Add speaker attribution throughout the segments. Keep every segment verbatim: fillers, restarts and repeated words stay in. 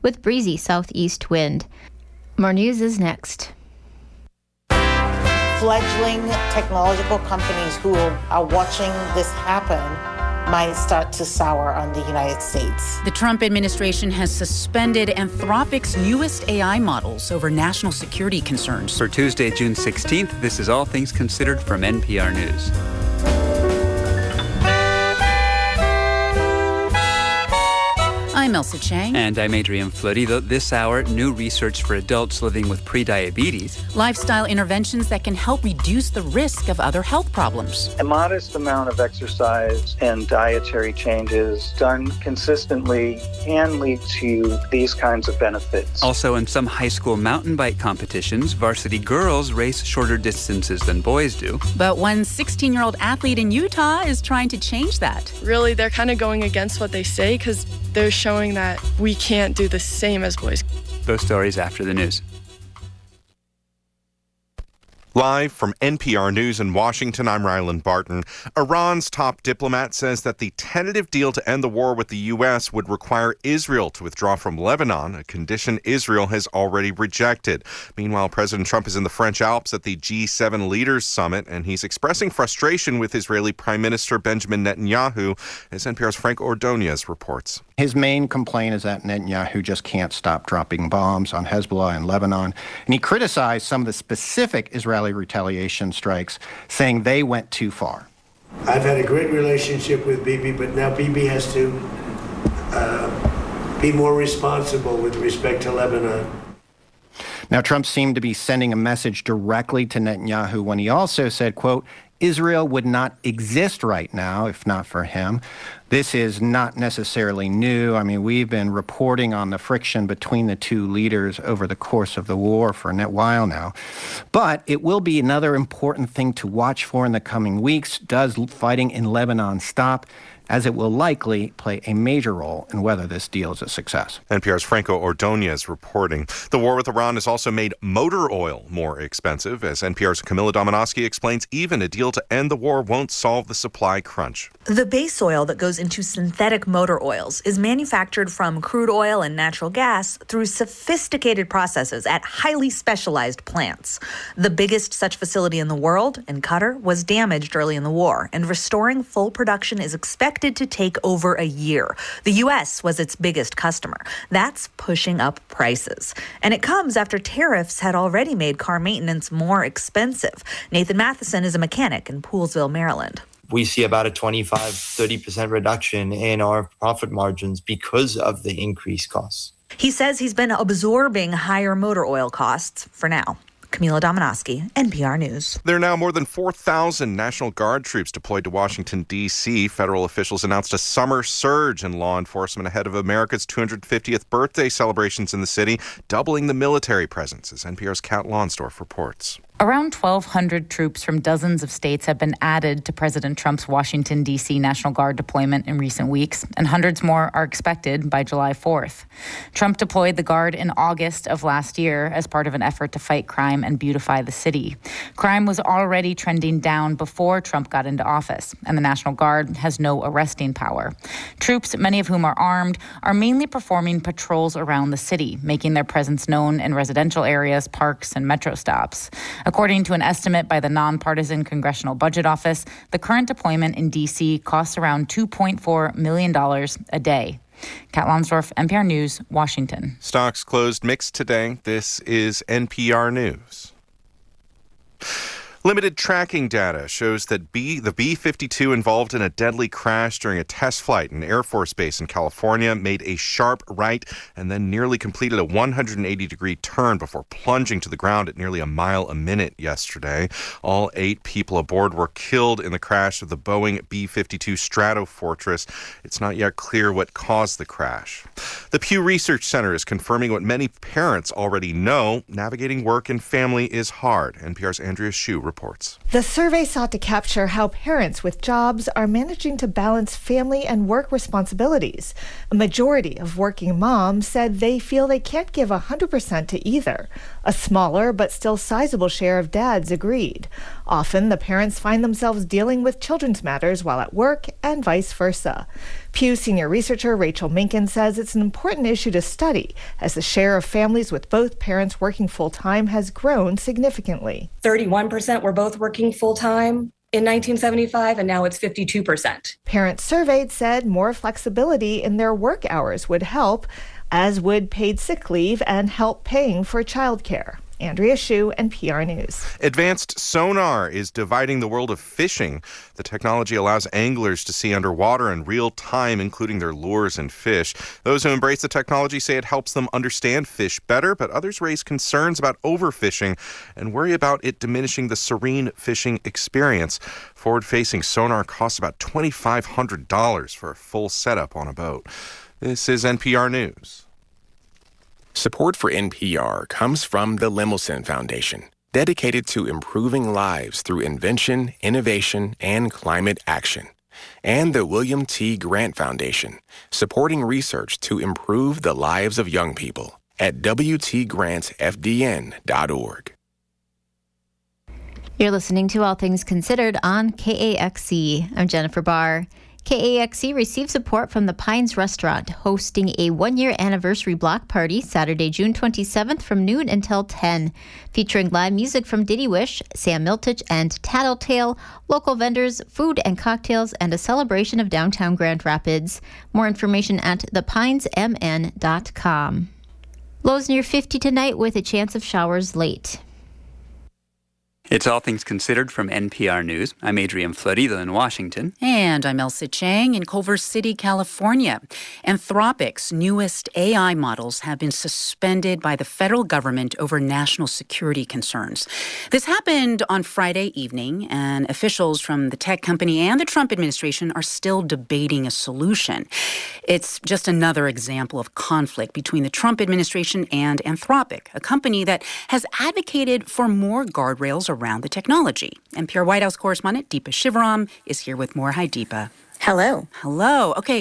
Speaker 1: with breezy southeast wind. More news is next.
Speaker 2: Fledgling technological companies who are watching this happen might start to sour on the United States.
Speaker 3: The Trump administration has suspended Anthropic's newest A I models over national security concerns.
Speaker 4: For Tuesday, June sixteenth, this is All Things Considered from N P R News.
Speaker 3: I'm Elsa Chang.
Speaker 4: And I'm Adrian Fleury. This hour, new research for adults living with prediabetes.
Speaker 3: Lifestyle interventions that can help reduce the risk of other health problems.
Speaker 5: A modest amount of exercise and dietary changes done consistently can lead to these kinds of benefits.
Speaker 4: Also, in some high school mountain bike competitions, varsity girls race shorter distances than boys do.
Speaker 3: But one sixteen-year-old athlete in Utah is trying to change that.
Speaker 6: Really, they're kind of going against what they say because they're showing that we can't do the same as boys.
Speaker 4: Those stories after the news.
Speaker 7: Live from N P R News in Washington, I'm Ryland Barton. Iran's top diplomat says that the tentative deal to end the war with the U S would require Israel to withdraw from Lebanon, a condition Israel has already rejected. Meanwhile, President Trump is in the French Alps at the G seven Leaders Summit, and he's expressing frustration with Israeli Prime Minister Benjamin Netanyahu, as N P R's Frank Ordonez reports.
Speaker 8: His main complaint is that Netanyahu just can't stop dropping bombs on Hezbollah and Lebanon. And he criticized some of the specific Israeli retaliation strikes, saying they went too far.
Speaker 9: I've had a great relationship with Bibi, but now Bibi has to uh, be more responsible with respect to Lebanon.
Speaker 8: Now, Trump seemed to be sending a message directly to Netanyahu when he also said, quote, Israel would not exist right now if not for him. This is not necessarily new. I mean, we've been reporting on the friction between the two leaders over the course of the war for a while now. But it will be another important thing to watch for in the coming weeks. Does fighting in Lebanon stop? As it will likely play a major role in whether this deal is a success.
Speaker 7: N P R's Franco Ordonez reporting. The war with Iran has also made motor oil more expensive. As N P R's Camilla Domonoski explains, even a deal to end the war won't solve the supply crunch.
Speaker 10: The base oil that goes into synthetic motor oils is manufactured from crude oil and natural gas through sophisticated processes at highly specialized plants. The biggest such facility in the world, in Qatar, was damaged early in the war, and restoring full production is expected to take over a year. The U S was its biggest customer. That's pushing up prices. And it comes after tariffs had already made car maintenance more expensive. Nathan Matheson is a mechanic in Poolesville, Maryland.
Speaker 11: We see about a twenty-five, thirty percent reduction in our profit margins because of the increased costs.
Speaker 10: He says he's been absorbing higher motor oil costs for now. Camila Domonoski, N P R News.
Speaker 7: There are now more than four thousand National Guard troops deployed to Washington, D C Federal officials announced a summer surge in law enforcement ahead of America's two hundred fiftieth birthday celebrations in the city, doubling the military presence, as N P R's Kat Lonsdorf reports.
Speaker 12: Around twelve hundred troops from dozens of states have been added to President Trump's Washington, D C National Guard deployment in recent weeks, and hundreds more are expected by July fourth. Trump deployed the Guard in August of last year as part of an effort to fight crime and beautify the city. Crime was already trending down before Trump got into office, and the National Guard has no arresting power. Troops, many of whom are armed, are mainly performing patrols around the city, making their presence known in residential areas, parks, and metro stops. According to an estimate by the nonpartisan Congressional Budget Office, the current deployment in D C costs around two point four million dollars a day. Kat Lonsdorf, N P R News, Washington.
Speaker 7: Stocks closed mixed today. This is N P R News. Limited tracking data shows that B, the B fifty-two involved in a deadly crash during a test flight in Air Force Base in California made a sharp right and then nearly completed a one hundred eighty degree turn before plunging to the ground at nearly a mile a minute yesterday. All eight people aboard were killed in the crash of the Boeing B fifty-two Stratofortress. It's not yet clear what caused the crash. The Pew Research Center is confirming what many parents already know. Navigating work and family is hard. N P R's Andrea Hsu reports.
Speaker 13: The survey sought to capture how parents with jobs are managing to balance family and work responsibilities. A majority of working moms said they feel they can't give one hundred percent to either. A smaller but still sizable share of dads agreed. Often, the parents find themselves dealing with children's matters while at work and vice versa. Pew senior researcher Rachel Minkin says it's an important issue to study as the share of families with both parents working full-time has grown significantly.
Speaker 14: thirty-one percent were both working full-time in nineteen seventy-five, and now it's fifty-two percent.
Speaker 13: Parents surveyed said more flexibility in their work hours would help, as would paid sick leave and help paying for childcare. Andrea Hsu, N P R News.
Speaker 7: Advanced sonar is dividing the world of fishing. The technology allows anglers to see underwater in real time, including their lures and fish. Those who embrace the technology say it helps them understand fish better, but others raise concerns about overfishing and worry about it diminishing the serene fishing experience. Forward-facing sonar costs about two thousand five hundred dollars for a full setup on a boat. This is N P R News.
Speaker 15: Support for N P R comes from the Lemelson Foundation, dedicated to improving lives through invention, innovation, and climate action. And the William T. Grant Foundation, supporting research to improve the lives of young people at w t grants f d n dot org.
Speaker 1: You're listening to All Things Considered on K A X E. I'm Jennifer Barr. K A X E received support from the Pines Restaurant, hosting a one-year anniversary block party Saturday, June twenty-seventh from noon until ten, featuring live music from Diddy Wish, Sam Miltich, and Tattletale, local vendors, food and cocktails, and a celebration of downtown Grand Rapids. More information at the pines m n dot com. Lows near fifty tonight with a chance of showers late.
Speaker 4: It's All Things Considered from N P R News. I'm Adrian Florido in Washington.
Speaker 3: And I'm Elsa Chang in Culver City, California. Anthropic's newest A I models have been suspended by the federal government over national security concerns. This happened on Friday evening, and officials from the tech company and the Trump administration are still debating a solution. It's just another example of conflict between the Trump administration and Anthropic, a company that has advocated for more guardrails around the technology. N P R White House correspondent Deepa Shivaram is here with more. Hi, Deepa.
Speaker 16: Hello.
Speaker 3: Hello. Okay,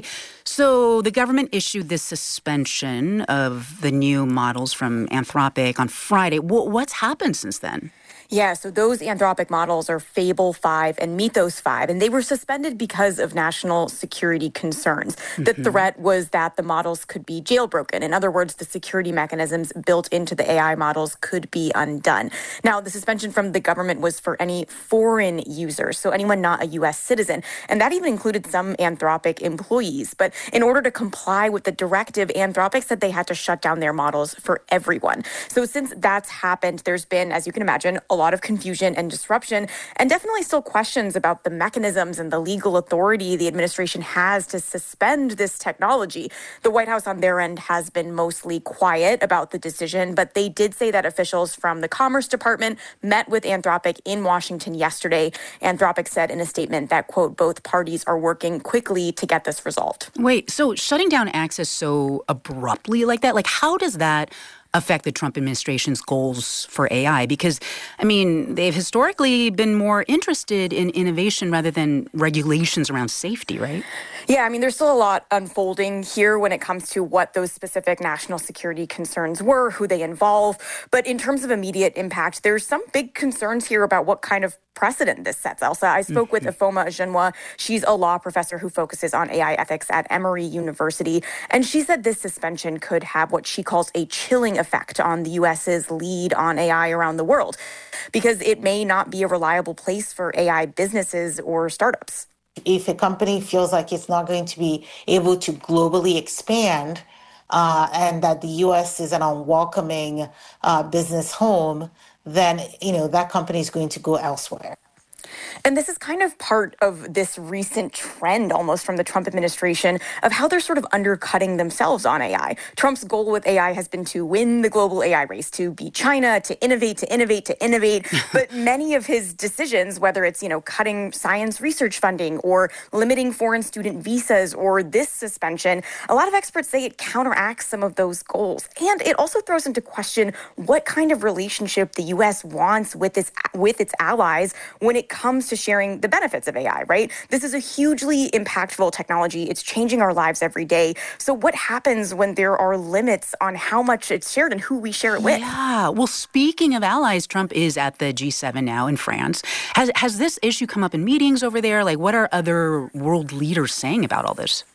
Speaker 3: so the government issued this suspension of the new models from Anthropic on Friday. W- what's happened since then?
Speaker 16: Yeah, so those Anthropic models are Fable five and Mythos five, and they were suspended because of national security concerns. Mm-hmm. The threat was that the models could be jailbroken. In other words, the security mechanisms built into the A I models could be undone. Now, the suspension from the government was for any foreign users, so anyone not a U S citizen, and that even included some Anthropic employees. But in order to comply with the directive, Anthropic said they had to shut down their models for everyone. So since that's happened, there's been, as you can imagine, a lot of confusion and disruption, and definitely still questions about the mechanisms and the legal authority the administration has to suspend this technology. The White House on their end has been mostly quiet about the decision, but they did say that officials from the Commerce Department met with Anthropic in Washington yesterday. Anthropic said in a statement that, quote, both parties are working quickly to get this resolved.
Speaker 3: Wait, so shutting down access so abruptly like that, like how does that affect the Trump administration's goals for A I? Because, I mean, they've historically been more interested in innovation rather than regulations around safety, right?
Speaker 16: Yeah, I mean, there's still a lot unfolding here when it comes to what those specific national security concerns were, who they involve. But in terms of immediate impact, there's some big concerns here about what kind of precedent this sets, Elsa. I spoke mm-hmm. with Ifoma Ajunwa. She's a law professor who focuses on A I ethics at Emory University. And she said this suspension could have what she calls a chilling effect on the U S's lead on A I around the world, because it may not be a reliable place for A I businesses or startups.
Speaker 2: If a company feels like it's not going to be able to globally expand uh, and that the U S is an unwelcoming uh, business home, then, you know, that company is going to go elsewhere.
Speaker 16: And this is kind of part of this recent trend almost from the Trump administration of how they're sort of undercutting themselves on A I. Trump's goal with A I has been to win the global A I race, to beat China, to innovate, to innovate, to innovate. But many of his decisions, whether it's, you know, cutting science research funding or limiting foreign student visas or this suspension, a lot of experts say it counteracts some of those goals. And it also throws into question what kind of relationship the U S wants with its, with its allies when it comes to sharing the benefits of A I, right? This is a hugely impactful technology. It's changing our lives every day. So what happens when there are limits on how much it's shared and who we share it with?
Speaker 3: Yeah. Well, speaking of allies, Trump is at the G seven now in France. Has has this issue come up in meetings over there? Like, what are other world leaders saying about all this?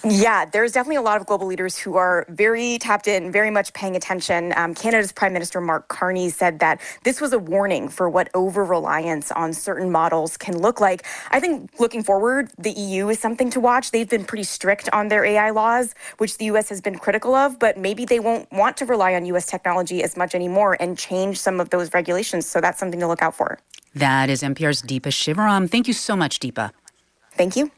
Speaker 16: Yeah, there's definitely a lot of global leaders who are very tapped in, very much paying attention. Um, Canada's Prime Minister Mark Carney said that this was a warning for what over-reliance on certain models can look like. I think looking forward, the E U is something to watch. They've been pretty strict on their A I laws, which the U S has been critical of, but maybe they won't want to rely on U S technology as much anymore and change some of those regulations. So that's something to look out for.
Speaker 3: That is N P R's Deepa Shivaram. Thank you so much, Deepa.
Speaker 16: Thank you.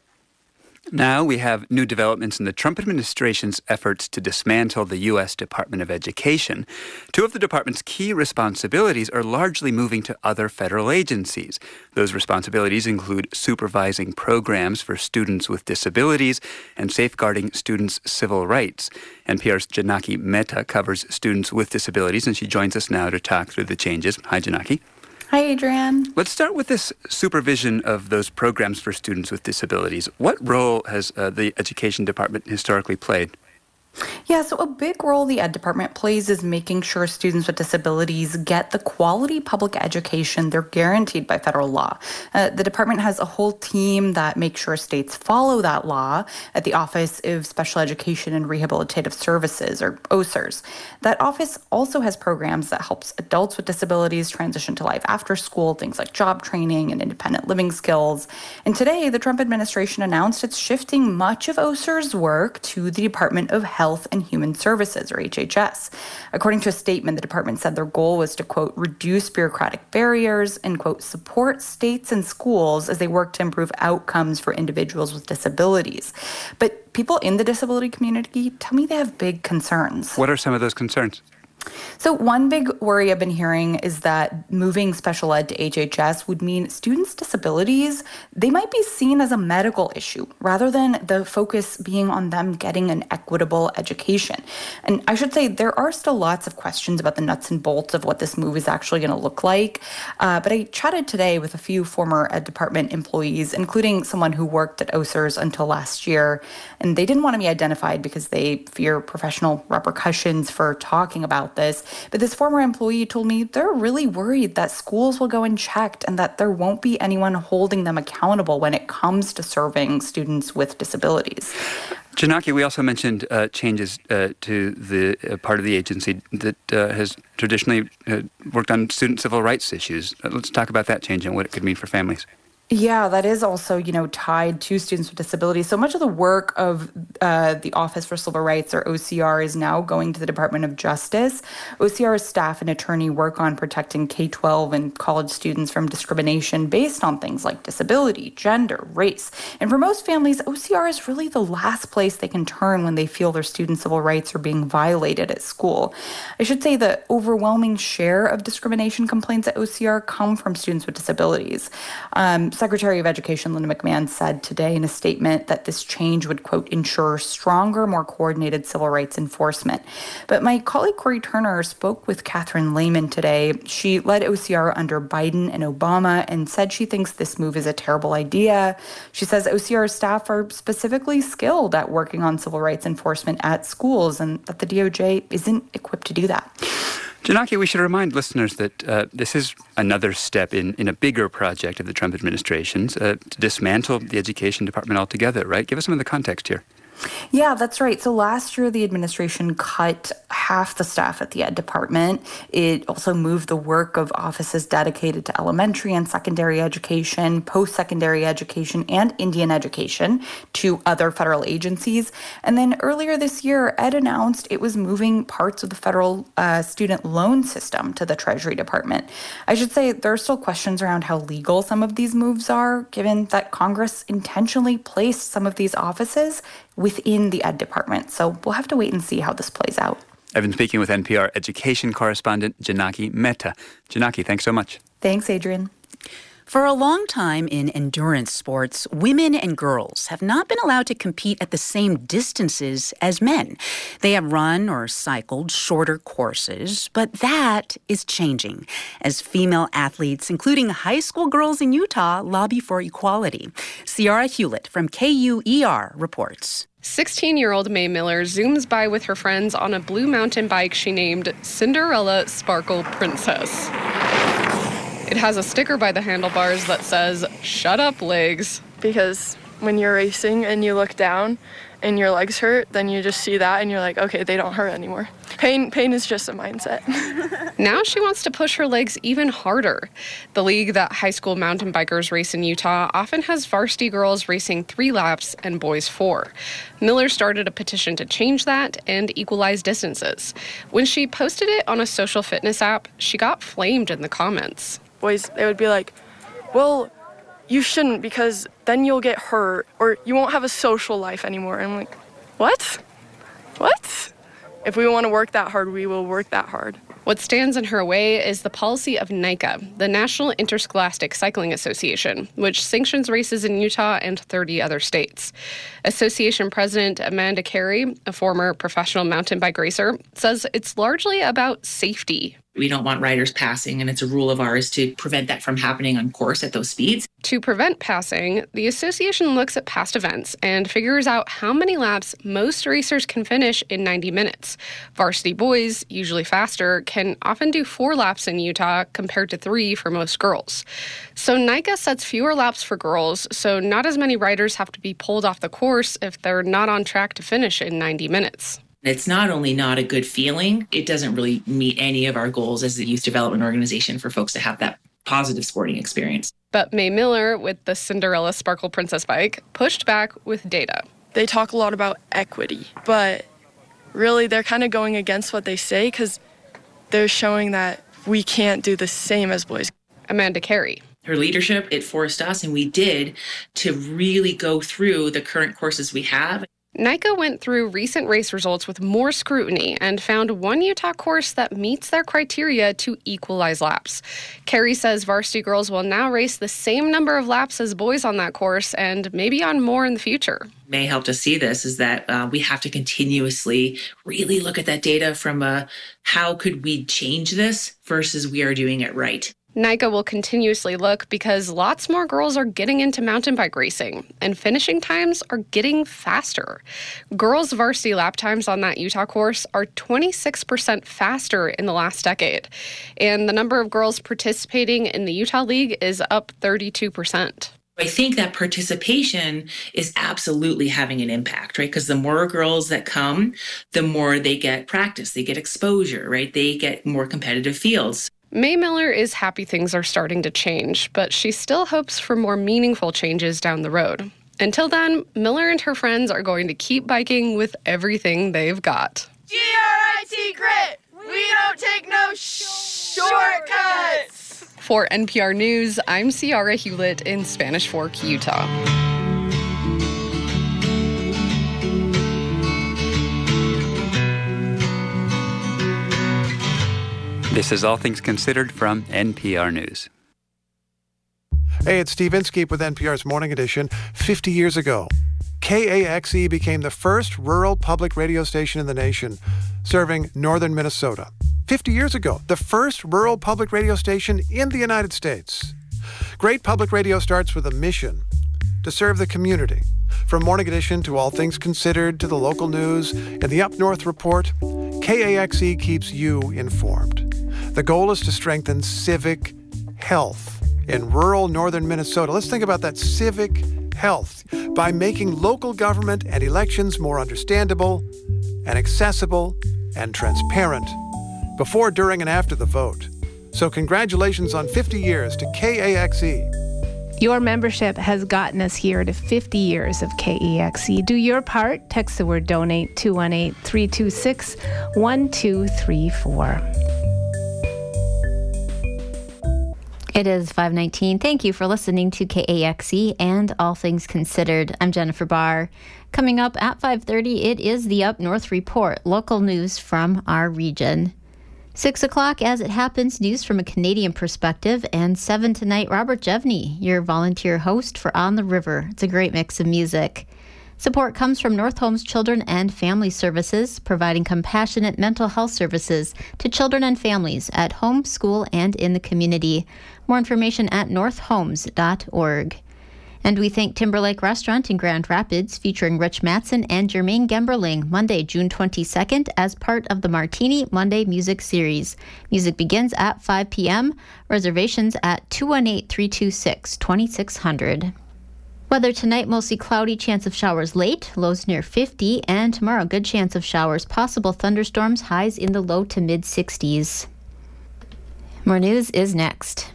Speaker 4: Now we have new developments in the Trump administration's efforts to dismantle the U S Department of Education. Two of the department's key responsibilities are largely moving to other federal agencies. Those responsibilities include supervising programs for students with disabilities and safeguarding students' civil rights. N P R's Janaki Mehta covers students with disabilities, and she joins us now to talk through the changes. Hi, Janaki.
Speaker 17: Hi, Adrian.
Speaker 4: Let's start with this supervision of those programs for students with disabilities. What role has uh, the Education Department historically played?
Speaker 17: Yeah, so a big role the Ed Department plays is making sure students with disabilities get the quality public education they're guaranteed by federal law. Uh, the department has a whole team that makes sure states follow that law at the Office of Special Education and Rehabilitative Services, or O S E R S. That office also has programs that helps adults with disabilities transition to life after school, things like job training and independent living skills. And today, the Trump administration announced it's shifting much of O S E R S work to the Department of Health and Human Services, or H H S. According to a statement, the department said their goal was to, quote, reduce bureaucratic barriers and, quote, support states and schools as they work to improve outcomes for individuals with disabilities. But people in the disability community tell me they have big concerns.
Speaker 4: What are some of those concerns?
Speaker 17: So one big worry I've been hearing is that moving special ed to H H S would mean students' disabilities, they might be seen as a medical issue rather than the focus being on them getting an equitable education. And I should say there are still lots of questions about the nuts and bolts of what this move is actually going to look like. Uh, but I chatted today with a few former Ed Department employees, including someone who worked at O S E R S until last year. And they didn't want to be identified because they fear professional repercussions for talking about this. But this former employee told me they're really worried that schools will go unchecked and that there won't be anyone holding them accountable when it comes to serving students with disabilities.
Speaker 4: Janaki, we also mentioned uh, changes uh, to the uh, part of the agency that uh, has traditionally uh, worked on student civil rights issues. Uh, let's talk about that change and what it could mean for families.
Speaker 17: Yeah, that is also, you know, tied to students with disabilities. So much of the work of uh, the Office for Civil Rights, or O C R, is now going to the Department of Justice. O C R's staff and attorney work on protecting K twelve and college students from discrimination based on things like disability, gender, race. And for most families, O C R is really the last place they can turn when they feel their student civil rights are being violated at school. I should say the overwhelming share of discrimination complaints at O C R come from students with disabilities. Um, Secretary of Education Linda McMahon said today in a statement that this change would, quote, ensure stronger, more coordinated civil rights enforcement. But my colleague Corey Turner spoke with Catherine Lehman today. She led O C R under Biden and Obama and said she thinks this move is a terrible idea. She says O C R staff are specifically skilled at working on civil rights enforcement at schools and that the D O J isn't equipped to do that.
Speaker 4: Janaki, we should remind listeners that uh, this is another step in, in a bigger project of the Trump administration's uh, to dismantle the Education Department altogether, right? Give us some of the context here.
Speaker 17: Yeah, that's right. So last year, the administration cut half the staff at the Ed Department. It also moved the work of offices dedicated to elementary and secondary education, post-secondary education, and Indian education to other federal agencies. And then earlier this year, Ed announced it was moving parts of the federal uh, student loan system to the Treasury Department. I should say there are still questions around how legal some of these moves are, given that Congress intentionally placed some of these offices within the Ed Department. So we'll have to wait and see how this plays out.
Speaker 4: I've been speaking with N P R education correspondent Janaki Mehta. Janaki, thanks so much.
Speaker 17: Thanks, Adrian.
Speaker 3: For a long time in endurance sports, women and girls have not been allowed to compete at the same distances as men. They have run or cycled shorter courses, but that is changing as female athletes, including high school girls in Utah, lobby for equality. Ciara Hewlett from K U E R reports.
Speaker 18: sixteen-year-old May Miller zooms by with her friends on a blue mountain bike she named Cinderella Sparkle Princess. It has a sticker by the handlebars that says, "Shut up, legs."
Speaker 6: Because when you're racing and you look down and your legs hurt, then you just see that and you're like, okay, they don't hurt anymore. Pain pain is just a mindset.
Speaker 18: Now she wants to push her legs even harder. The league that high school mountain bikers race in Utah often has varsity girls racing three laps and boys four. Miller started a petition to change that and equalize distances. When she posted it on a social fitness app, she got flamed in the comments.
Speaker 6: Boys, they would be like, well, you shouldn't because then you'll get hurt or you won't have a social life anymore. And I'm like, what? What? If we want to work that hard, we will work that hard.
Speaker 18: What stands in her way is the policy of NICA, the National Interscholastic Cycling Association, which sanctions races in Utah and thirty other states. Association President Amanda Carey, a former professional mountain bike racer, says it's largely about safety.
Speaker 19: We don't want riders passing, and it's a rule of ours to prevent that from happening on course at those speeds.
Speaker 18: To prevent passing, the association looks at past events and figures out how many laps most racers can finish in ninety minutes. Varsity boys, usually faster, can often do four laps in Utah compared to three for most girls. So NICA sets fewer laps for girls, so not as many riders have to be pulled off the course if they're not on track to finish in ninety minutes.
Speaker 19: It's not only not a good feeling, it doesn't really meet any of our goals as a youth development organization for folks to have that positive sporting experience.
Speaker 18: But May Miller, with the Cinderella Sparkle Princess bike, pushed back with data.
Speaker 6: They talk a lot about equity, but really they're kind of going against what they say because they're showing that we can't do the same as boys.
Speaker 18: Amanda Carey.
Speaker 19: Her leadership, it forced us, and we did, to really go through the current courses we have.
Speaker 18: NICA went through recent race results with more scrutiny and found one Utah course that meets their criteria to equalize laps. Carey says varsity girls will now race the same number of laps as boys on that course and maybe on more in the future.
Speaker 19: May helped us see this is that uh, we have to continuously really look at that data from a how could we change this versus we are doing it right.
Speaker 18: NICA will continuously look because lots more girls are getting into mountain bike racing and finishing times are getting faster. Girls' varsity lap times on that Utah course are twenty-six percent faster in the last decade. And the number of girls participating in the Utah League is up thirty-two percent.
Speaker 19: I think that participation is absolutely having an impact, right? Because the more girls that come, the more they get practice, they get exposure, right? They get more competitive fields.
Speaker 18: May Miller is happy things are starting to change, but she still hopes for more meaningful changes down the road. Until then, Miller and her friends are going to keep biking with everything they've got.
Speaker 20: G R I T grit! We don't take no sh- shortcuts!
Speaker 18: For N P R News, I'm Ciara Hewlett in Spanish Fork, Utah.
Speaker 4: This is All Things Considered from N P R News.
Speaker 21: Hey, it's Steve Inskeep with N P R's Morning Edition. fifty years ago, K A X E became the first rural public radio station in the nation, serving northern Minnesota. fifty years ago, the first rural public radio station in the United States. Great public radio starts with a mission to serve the community. From Morning Edition to All Things Considered to the local news and the Up North Report, K A X E keeps you informed. The goal is to strengthen civic health in rural northern Minnesota. Let's think about that civic health by making local government and elections more understandable and accessible and transparent before, during, and after the vote. So congratulations on fifty years to K A X E.
Speaker 22: Your membership has gotten us here to fifty years of K E X E. Do your part. Text the word donate two one eight, three two six, one two three four.
Speaker 1: It is five nineteen. Thank you for listening to K A X E and All Things Considered. I'm Jennifer Barr. Coming up at five thirty, it is the Up North Report, local news from our region. Six o'clock, as it happens, news from a Canadian perspective, and seven tonight, Robert Jevney, your volunteer host for On the River. It's a great mix of music. Support comes from North Homes Children and Family Services, providing compassionate mental health services to children and families at home, school, and in the community. More information at north homes dot org. And we thank Timberlake Restaurant in Grand Rapids, featuring Rich Mattson and Jermaine Gemberling, Monday, June twenty-second, as part of the Martini Monday Music Series. Music begins at five p.m. Reservations at two one eight, three two six, two six zero zero. Weather tonight, mostly cloudy, chance of showers late, lows near fifty, and tomorrow, good chance of showers, possible thunderstorms, highs in the low to mid sixties. More news is next.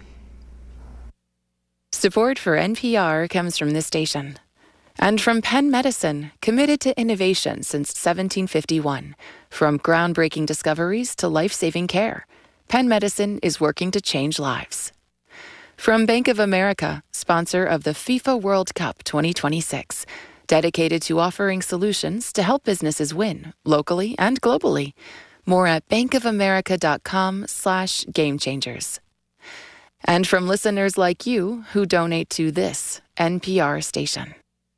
Speaker 5: Support for N P R comes from this station and from Penn Medicine, committed to innovation since seventeen fifty-one. From groundbreaking discoveries to life-saving care, Penn Medicine is working to change lives. From Bank of America, sponsor of the FIFA World Cup twenty twenty-six, dedicated to offering solutions to help businesses win locally and globally. More at bankofamerica.com slash game changers. And from listeners like you who donate to this N P R station.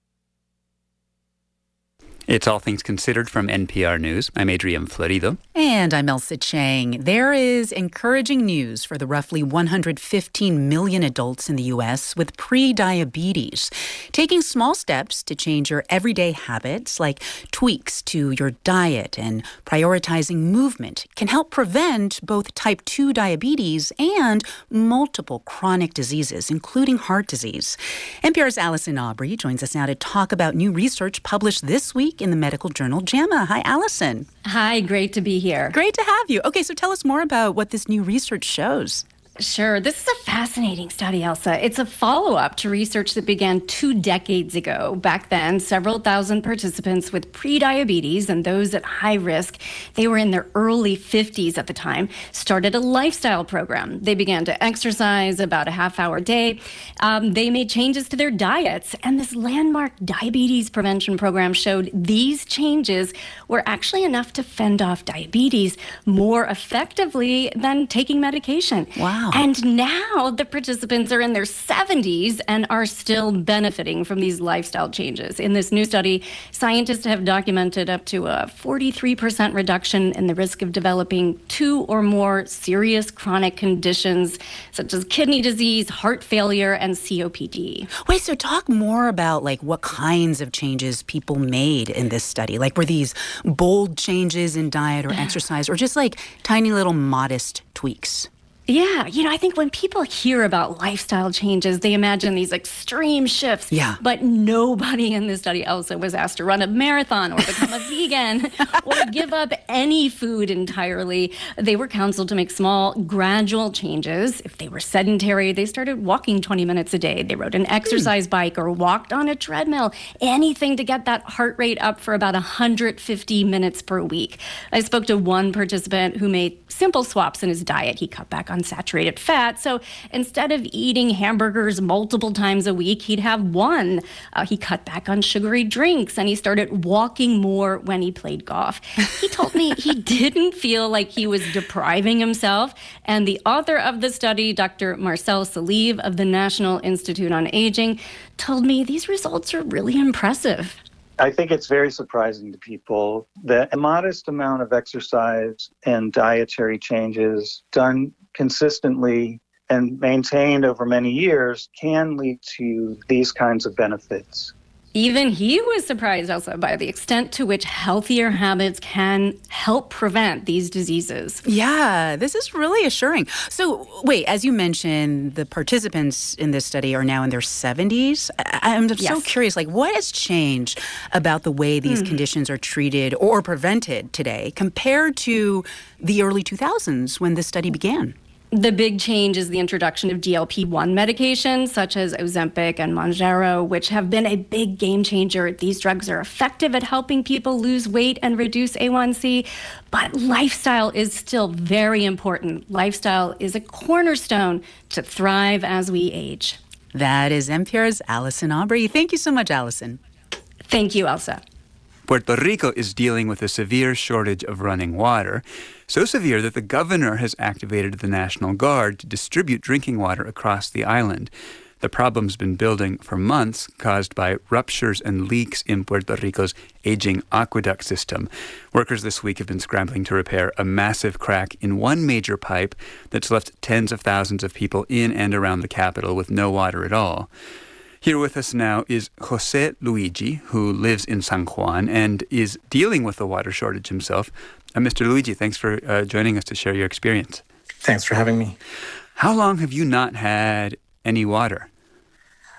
Speaker 4: It's All Things Considered from N P R News. I'm Adrian Florido.
Speaker 3: And I'm Elsa Chang. There is encouraging news for the roughly one hundred fifteen million adults in the U S with pre-diabetes. Taking small steps to change your everyday habits, like tweaks to your diet and prioritizing movement, can help prevent both type two diabetes and multiple chronic diseases, including heart disease. N P R's Allison Aubrey joins us now to talk about new research published this week in the medical journal JAMA. Hi, Allison.
Speaker 9: Hi, great to be here.
Speaker 3: Great to have you. Okay, so tell us more about what this new research shows.
Speaker 9: Sure. This is a fascinating study, Elsa. It's a follow-up to research that began two decades ago. Back then, several thousand participants with prediabetes and those at high risk, they were in their early fifties at the time, started a lifestyle program. They began to exercise about a half hour a day. Um, they made changes to their diets, and this landmark diabetes prevention program showed these changes were actually enough to fend off diabetes more effectively than taking medication.
Speaker 3: Wow.
Speaker 9: And now the participants are in their seventies and are still benefiting from these lifestyle changes. In this new study, scientists have documented up to a forty-three percent reduction in the risk of developing two or more serious chronic conditions, such as kidney disease, heart failure, and C O P D.
Speaker 3: Wait, so talk more about like what kinds of changes people made in this study. Like, were these bold changes in diet or exercise, or just like tiny little modest tweaks?
Speaker 9: Yeah, you know, I think when people hear about lifestyle changes, they imagine these extreme shifts.
Speaker 3: Yeah.
Speaker 9: But nobody in this study, Elsa, was asked to run a marathon or become a vegan or give up any food entirely. They were counseled to make small, gradual changes. If they were sedentary, they started walking twenty minutes a day. They rode an exercise bike or walked on a treadmill. Anything to get that heart rate up for about one hundred fifty minutes per week. I spoke to one participant who made simple swaps in his diet. He cut back on saturated fat. So instead of eating hamburgers multiple times a week, he'd have one. Uh, he cut back on sugary drinks, and he started walking more when he played golf. He told me he didn't feel like he was depriving himself. And the author of the study, Doctor Marcel Salive of the National Institute on Aging, told me these results are really impressive.
Speaker 23: I think it's very surprising to people that a modest amount of exercise and dietary changes done consistently and maintained over many years can lead to these kinds of benefits.
Speaker 9: Even he was surprised also by the extent to which healthier habits can help prevent these diseases.
Speaker 3: Yeah, this is really assuring. So, wait, as you mentioned, the participants in this study are now in their seventies. I'm so
Speaker 9: Yes.
Speaker 3: curious, like, what has changed about the way these
Speaker 9: Hmm.
Speaker 3: conditions are treated or prevented today compared to the early two thousands when this study began?
Speaker 9: The big change is the introduction of G L P one medications, such as Ozempic and Mounjaro, which have been a big game changer. These drugs are effective at helping people lose weight and reduce A one C, but lifestyle is still very important. Lifestyle is a cornerstone to thrive as we age.
Speaker 3: That is N P R's Allison Aubrey. Thank you so much, Allison.
Speaker 9: Thank you, Elsa.
Speaker 4: Puerto Rico is dealing with a severe shortage of running water, so severe that the governor has activated the National Guard to distribute drinking water across the island. The problem's been building for months, caused by ruptures and leaks in Puerto Rico's aging aqueduct system. Workers this week have been scrambling to repair a massive crack in one major pipe that's left tens of thousands of people in and around the capital with no water at all. Here with us now is Jose Luigi, who lives in San Juan and is dealing with the water shortage himself. Uh, Mister Luigi, thanks for uh, joining us to share your experience.
Speaker 24: Thanks for having me.
Speaker 4: How long have you not had any water?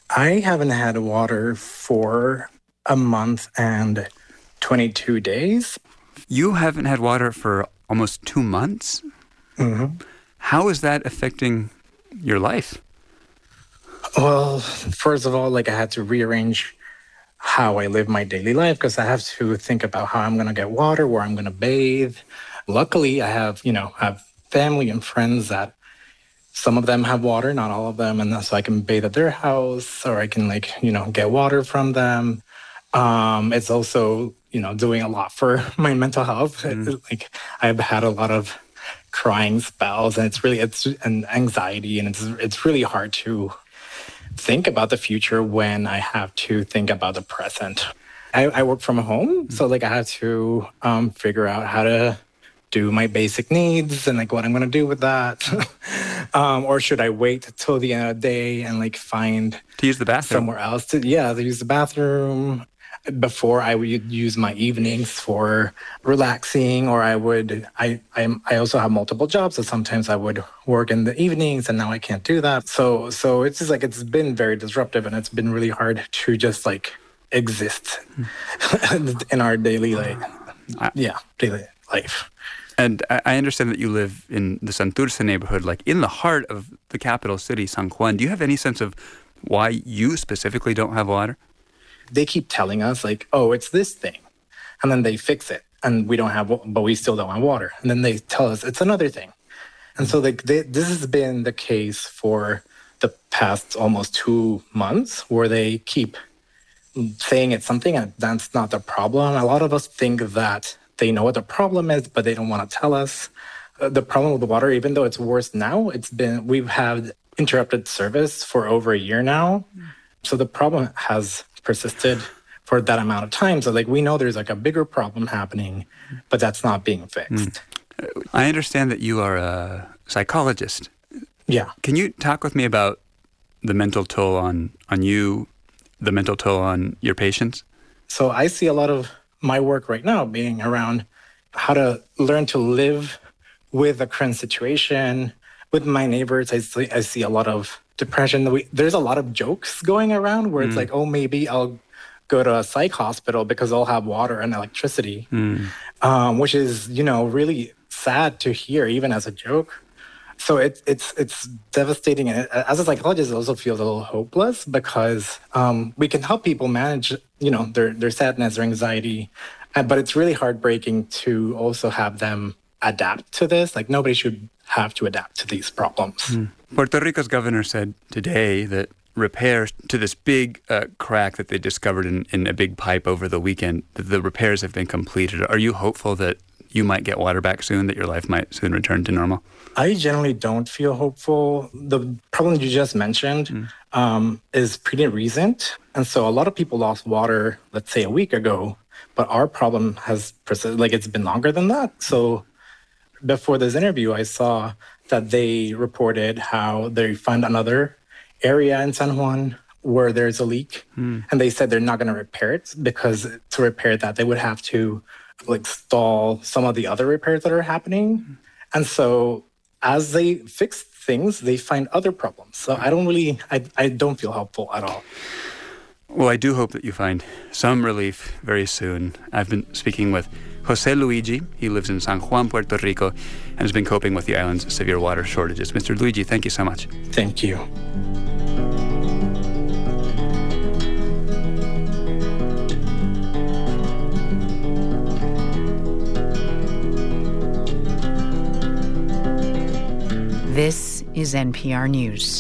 Speaker 8: I haven't had water for a month and twenty-two days.
Speaker 4: You haven't had water for almost two months?
Speaker 8: Mm-hmm.
Speaker 4: How is that affecting your life?
Speaker 8: Well, first of all, like I had to rearrange how I live my daily life because I have to think about how I'm going to get water, where I'm going to bathe. Luckily, I have, you know, have family and friends that some of them have water, not all of them. And so I can bathe at their house or I can like, you know, get water from them. Um, it's also, you know, doing a lot for my mental health. Mm. Like I've had a lot of crying spells and it's really, it's and anxiety and it's, it's really hard to think about the future when I have to think about the present. I, I work from home. So like I have to um, figure out how to do my basic needs and like what I'm going to do with that. um, or should I wait till the end of the day and like find
Speaker 4: to use the bathroom
Speaker 8: somewhere else to, yeah, to use the bathroom before I would use my evenings for relaxing, or I would, I, I, I also have multiple jobs. So sometimes I would work in the evenings and now I can't do that. So, so it's just like, it's been very disruptive and it's been really hard to just like exist in our daily, like, yeah, daily life.
Speaker 4: And I understand that you live in the Santurce neighborhood, like in the heart of the capital city, San Juan. Do you have any sense of why you specifically don't have water?
Speaker 8: They keep telling us like, oh, it's this thing. And then they fix it and we don't have, but we still don't have water. And then they tell us it's another thing. And so like they, this has been the case for the past almost two months where they keep saying it's something and that's not the problem. A lot of us think that they know what the problem is, but they don't want to tell us. Uh, the problem with the water, even though it's worse now, it's been, we've had interrupted service for over a year now. So the problem has persisted for that amount of time. So like we know there's like a bigger problem happening, but that's not being fixed.
Speaker 4: Mm. I understand that you are a psychologist.
Speaker 8: Yeah.
Speaker 4: Can you talk with me about the mental toll on, on you, the mental toll on your patients?
Speaker 8: So I see a lot of my work right now being around how to learn to live with the current situation. With my neighbors, I see, I see a lot of depression. We, there's a lot of jokes going around where mm. it's like, oh, maybe I'll go to a psych hospital because I'll have water and electricity, mm. um, which is, you know, really sad to hear, even as a joke. So it, it's it's devastating. And as a psychologist, it also feels a little hopeless because um, we can help people manage, you know, their, their sadness or anxiety. But it's really heartbreaking to also have them adapt to this. Like nobody should have to adapt to these problems.
Speaker 4: Mm. Puerto Rico's governor said today that repairs to this big uh, crack that they discovered in, in a big pipe over the weekend, the repairs have been completed. Are you hopeful that you might get water back soon, that your life might soon return to normal?
Speaker 8: I generally don't feel hopeful. The problem you just mentioned mm. um, is pretty recent. And so a lot of people lost water, let's say a week ago, but our problem has persisted, like it's been longer than that. So before this interview, I saw that they reported how they found another area in San Juan where there's a leak. Mm. And they said they're not going to repair it because to repair that, they would have to like stall some of the other repairs that are happening. Mm. And so as they fix things, they find other problems. So I don't really, I, I don't feel hopeful at all.
Speaker 4: Well, I do hope that you find some relief very soon. I've been speaking with Jose Luigi. He lives in San Juan, Puerto Rico, and has been coping with the island's severe water shortages. Mister Luigi, thank you so much.
Speaker 8: Thank you.
Speaker 3: This is N P R News.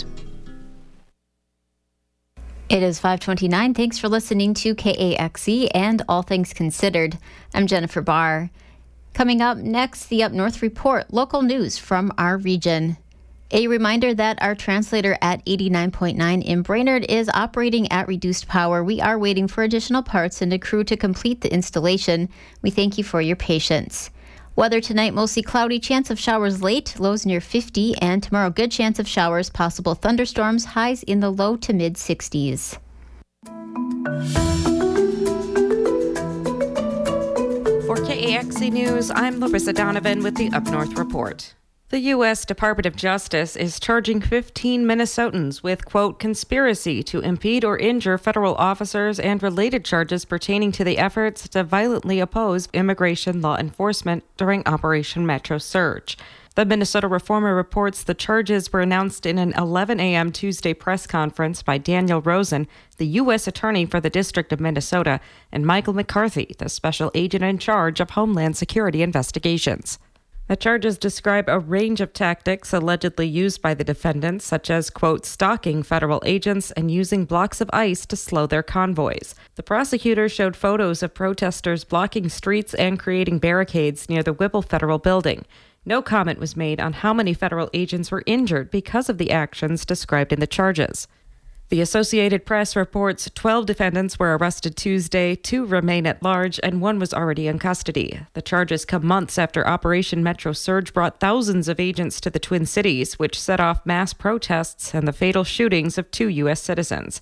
Speaker 1: It is five twenty-nine. Thanks for listening to K A X E and All Things Considered. I'm Jennifer Barr. Coming up next, the Up North Report, local news from our region. A reminder that our translator at eighty-nine point nine in Brainerd is operating at reduced power. We are waiting for additional parts and a crew to complete the installation. We thank you for your patience. Weather tonight, mostly cloudy, chance of showers late, lows near fifty, and tomorrow, good chance of showers, possible thunderstorms, highs in the low to mid sixties.
Speaker 10: For K A X E News, I'm Larissa Donovan with the Up North Report. The U S Department of Justice is charging fifteen Minnesotans with, quote, conspiracy to impede or injure federal officers and related charges pertaining to the efforts to violently oppose immigration law enforcement during Operation Metro Surge. The Minnesota Reformer reports the charges were announced in an eleven a.m. Tuesday press conference by Daniel Rosen, the U S Attorney for the District of Minnesota, and Michael McCarthy, the special agent in charge of Homeland Security investigations. The charges describe a range of tactics allegedly used by the defendants, such as, quote, stalking federal agents and using blocks of ice to slow their convoys. The prosecutor showed photos of protesters blocking streets and creating barricades near the Whipple Federal Building. No comment was made on how many federal agents were injured because of the actions described in the charges. The Associated Press reports twelve defendants were arrested Tuesday, two remain at large, and one was already in custody. The charges come months after Operation Metro Surge brought thousands of agents to the Twin Cities, which set off mass protests and the fatal shootings of two U S citizens.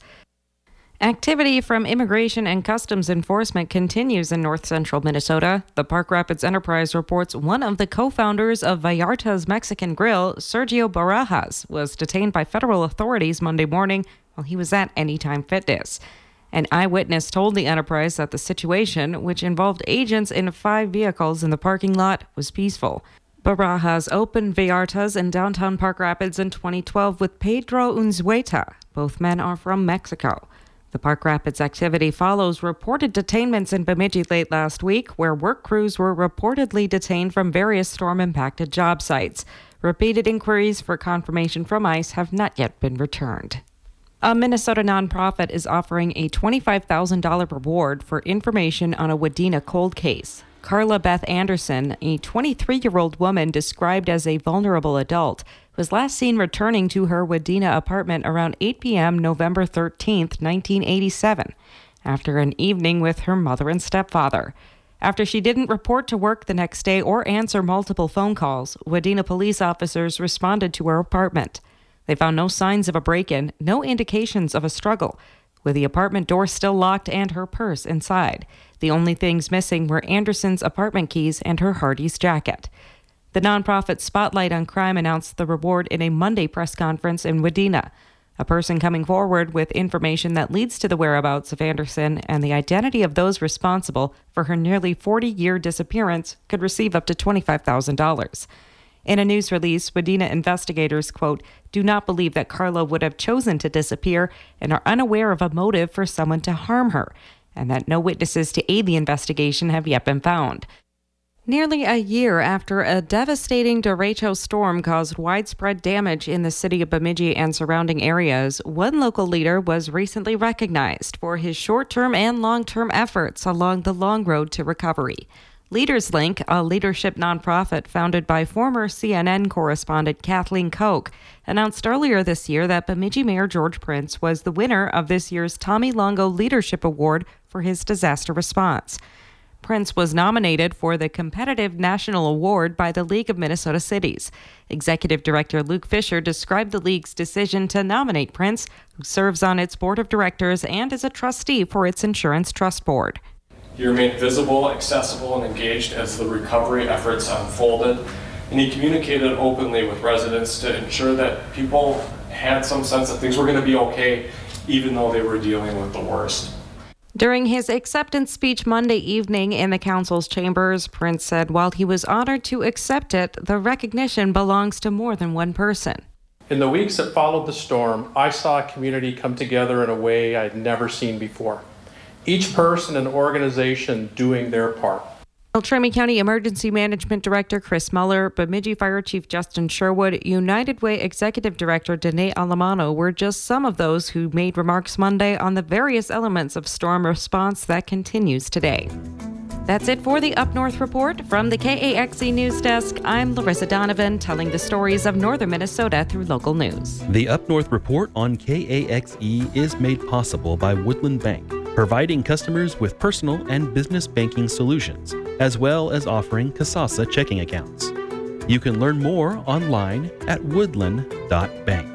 Speaker 10: Activity from Immigration and Customs Enforcement continues in north central Minnesota. The Park Rapids Enterprise reports one of the co-founders of Vallarta's Mexican Grill, Sergio Barajas, was detained by federal authorities Monday morning while he was at Anytime Fitness. An eyewitness told the Enterprise that the situation, which involved agents in five vehicles in the parking lot, was peaceful. Barajas opened Vallarta's in downtown Park Rapids in twenty twelve with Pedro Unzueta. Both men are from Mexico. The Park Rapids activity follows reported detainments in Bemidji late last week, where work crews were reportedly detained from various storm-impacted job sites. Repeated inquiries for confirmation from ICE have not yet been returned. A Minnesota nonprofit is offering a twenty-five thousand dollars reward for information on a Wadena cold case. Carla Beth Anderson, a twenty-three-year-old woman described as a vulnerable adult, was last seen returning to her Wadena apartment around eight p.m. November thirteenth, nineteen eighty-seven, after an evening with her mother and stepfather. After she didn't report to work the next day or answer multiple phone calls, Wadena police officers responded to her apartment. They found no signs of a break-in, no indications of a struggle, with the apartment door still locked and her purse inside. The only things missing were Anderson's apartment keys and her Hardee's jacket. The nonprofit Spotlight on Crime announced the reward in a Monday press conference in Wadena. A person coming forward with information that leads to the whereabouts of Anderson and the identity of those responsible for her nearly forty-year disappearance could receive up to twenty-five thousand dollars. In a news release, Wadena investigators, quote, do not believe that Carla would have chosen to disappear and are unaware of a motive for someone to harm her, and that no witnesses to aid the investigation have yet been found. Nearly a year after a devastating derecho storm caused widespread damage in the city of Bemidji and surrounding areas, one local leader was recently recognized for his short-term and long-term efforts along the long road to recovery. Leaders Link, a leadership nonprofit founded by former C N N correspondent Kathleen Koch, announced earlier this year that Bemidji Mayor George Prince was the winner of this year's Tommy Longo Leadership Award for his disaster response. Prince was nominated for the competitive national award by the League of Minnesota Cities. Executive Director Luke Fisher described the league's decision to nominate Prince, who serves on its board of directors and is a trustee for its insurance trust board.
Speaker 11: He remained visible, accessible, and engaged as the recovery efforts unfolded, and he communicated openly with residents to ensure that people had some sense that things were going to be okay, even though they were dealing with the worst.
Speaker 10: During his acceptance speech Monday evening in the council's chambers, Prince said while he was honored to accept it, the recognition belongs to more than one person.
Speaker 11: In the weeks that followed the storm, I saw a community come together in a way I'd never seen before. Each person and organization doing their part.
Speaker 10: Beltrami County Emergency Management Director Chris Muller, Bemidji Fire Chief Justin Sherwood, United Way Executive Director Danae Alamano were just some of those who made remarks Monday on the various elements of storm response that continues today. That's it for the Up North Report. From the K A X E News Desk, I'm Larissa Donovan, telling the stories of northern Minnesota through local news.
Speaker 12: The Up North Report on K A X E is made possible by Woodland Bank, providing customers with personal and business banking solutions, as well as offering Kasasa checking accounts. You can learn more online at woodland dot bank.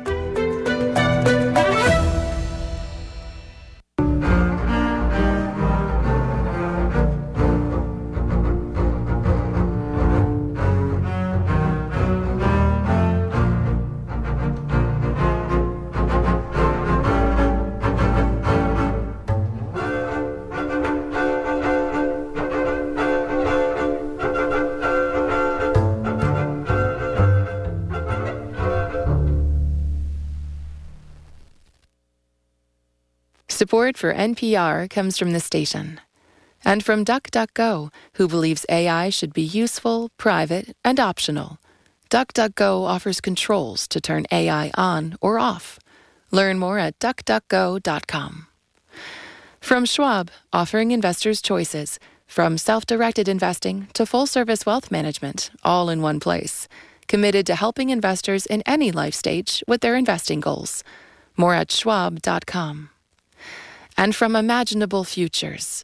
Speaker 5: Support for N P R comes from this station. And from DuckDuckGo, who believes A I should be useful, private, and optional. DuckDuckGo offers controls to turn A I on or off. Learn more at duck duck go dot com. From Schwab, offering investors choices, from self-directed investing to full-service wealth management, all in one place. Committed to helping investors in any life stage with their investing goals. More at schwab dot com. And from Imaginable Futures.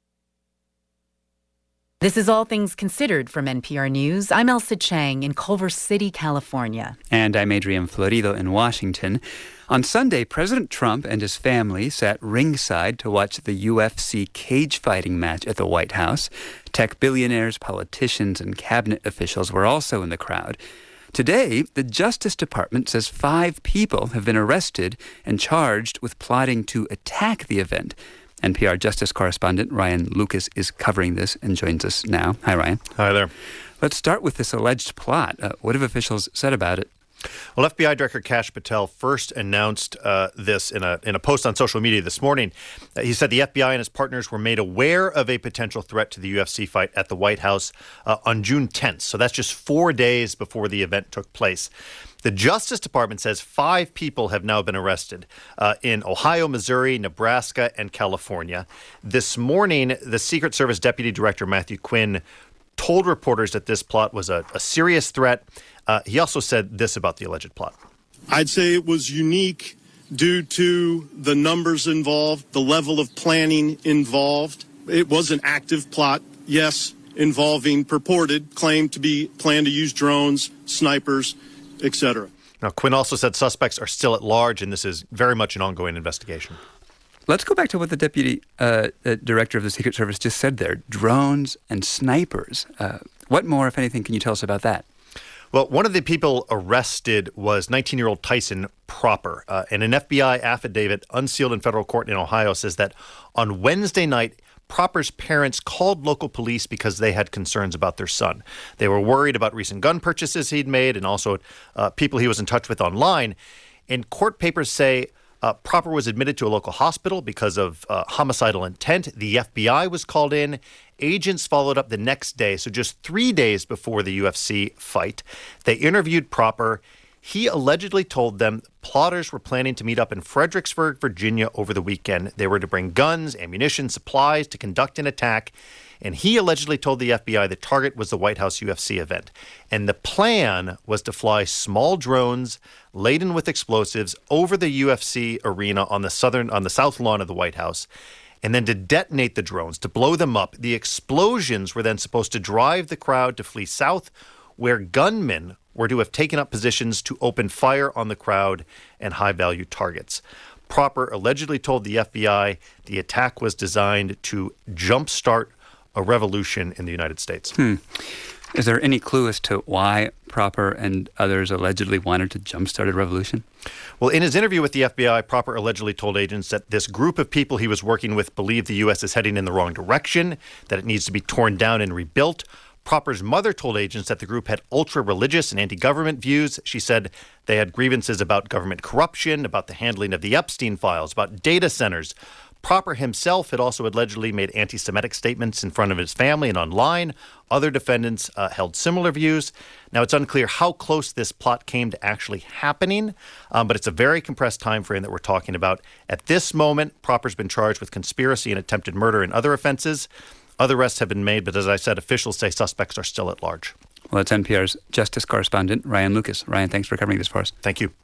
Speaker 3: This is All Things Considered from N P R News. I'm Elsa Chang in Culver City, California.
Speaker 4: And I'm Adrian Florido in Washington. On Sunday, President Trump and his family sat ringside to watch the U F C cage fighting match at the White House. Tech billionaires, politicians, and cabinet officials were also in the crowd. Today, the Justice Department says five people have been arrested and charged with plotting to attack the event. N P R Justice correspondent Ryan Lucas is covering this and joins us now. Hi, Ryan.
Speaker 7: Hi there.
Speaker 4: Let's start with this alleged plot. Uh, what have officials said about it?
Speaker 7: Well, F B I Director Kash Patel first announced uh, this in a in a post on social media this morning. Uh, he said the F B I and his partners were made aware of a potential threat to the U F C fight at the White House uh, on June tenth. So that's just four days before the event took place. The Justice Department says five people have now been arrested uh, in Ohio, Missouri, Nebraska, and California. This morning, the Secret Service Deputy Director Matthew Quinn told reporters that this plot was a, a serious threat. Uh, he also said this about the alleged plot.
Speaker 13: I'd say it was unique due to the numbers involved, the level of planning involved. It was an active plot, yes, involving purported claim to be plan to use drones, snipers, et cetera.
Speaker 7: Now, Quinn also said suspects are still at large, and this is very much an ongoing investigation.
Speaker 4: Let's go back to what the deputy uh, uh, director of the Secret Service just said there. Drones and snipers. Uh, what more, if anything, can you tell us about that?
Speaker 7: Well, one of the people arrested was nineteen-year-old Tyson Proper. Uh, and an F B I affidavit unsealed in federal court in Ohio says that on Wednesday night, Proper's parents called local police because they had concerns about their son. They were worried about recent gun purchases he'd made and also uh, people he was in touch with online. And court papers say uh, Proper was admitted to a local hospital because of uh, homicidal intent. The F B I was called in. Agents followed up the next day, so just three days before the U F C fight. They interviewed Proper. He allegedly told them plotters were planning to meet up in Fredericksburg, Virginia over the weekend. They were to bring guns, ammunition, supplies to conduct an attack. And he allegedly told the F B I the target was the White House U F C event. And the plan was to fly small drones laden with explosives over the U F C arena on the southern, on the south lawn of the White House, and then to detonate the drones, to blow them up. The explosions were then supposed to drive the crowd to flee south, where gunmen were to have taken up positions to open fire on the crowd and high-value targets. Proper allegedly told the F B I the attack was designed to jumpstart a revolution in the United States.
Speaker 4: Hmm. Is there any clue as to why Proper and others allegedly wanted to jumpstart a revolution?
Speaker 7: Well, in his interview with the F B I, Proper allegedly told agents that this group of people he was working with believed the U S is heading in the wrong direction, that it needs to be torn down and rebuilt. Proper's mother told agents that the group had ultra-religious and anti-government views. She said they had grievances about government corruption, about the handling of the Epstein files, about data centers. Proper himself had also allegedly made anti-Semitic statements in front of his family and online. Other defendants uh, held similar views. Now, it's unclear how close this plot came to actually happening, um, but it's a very compressed time frame that we're talking about. At this moment, Proper's been charged with conspiracy and attempted murder and other offenses. Other arrests have been made, but as I said, officials say suspects are still at large.
Speaker 4: Well, that's N P R's Justice correspondent, Ryan Lucas. Ryan, thanks for covering this for us.
Speaker 7: Thank you.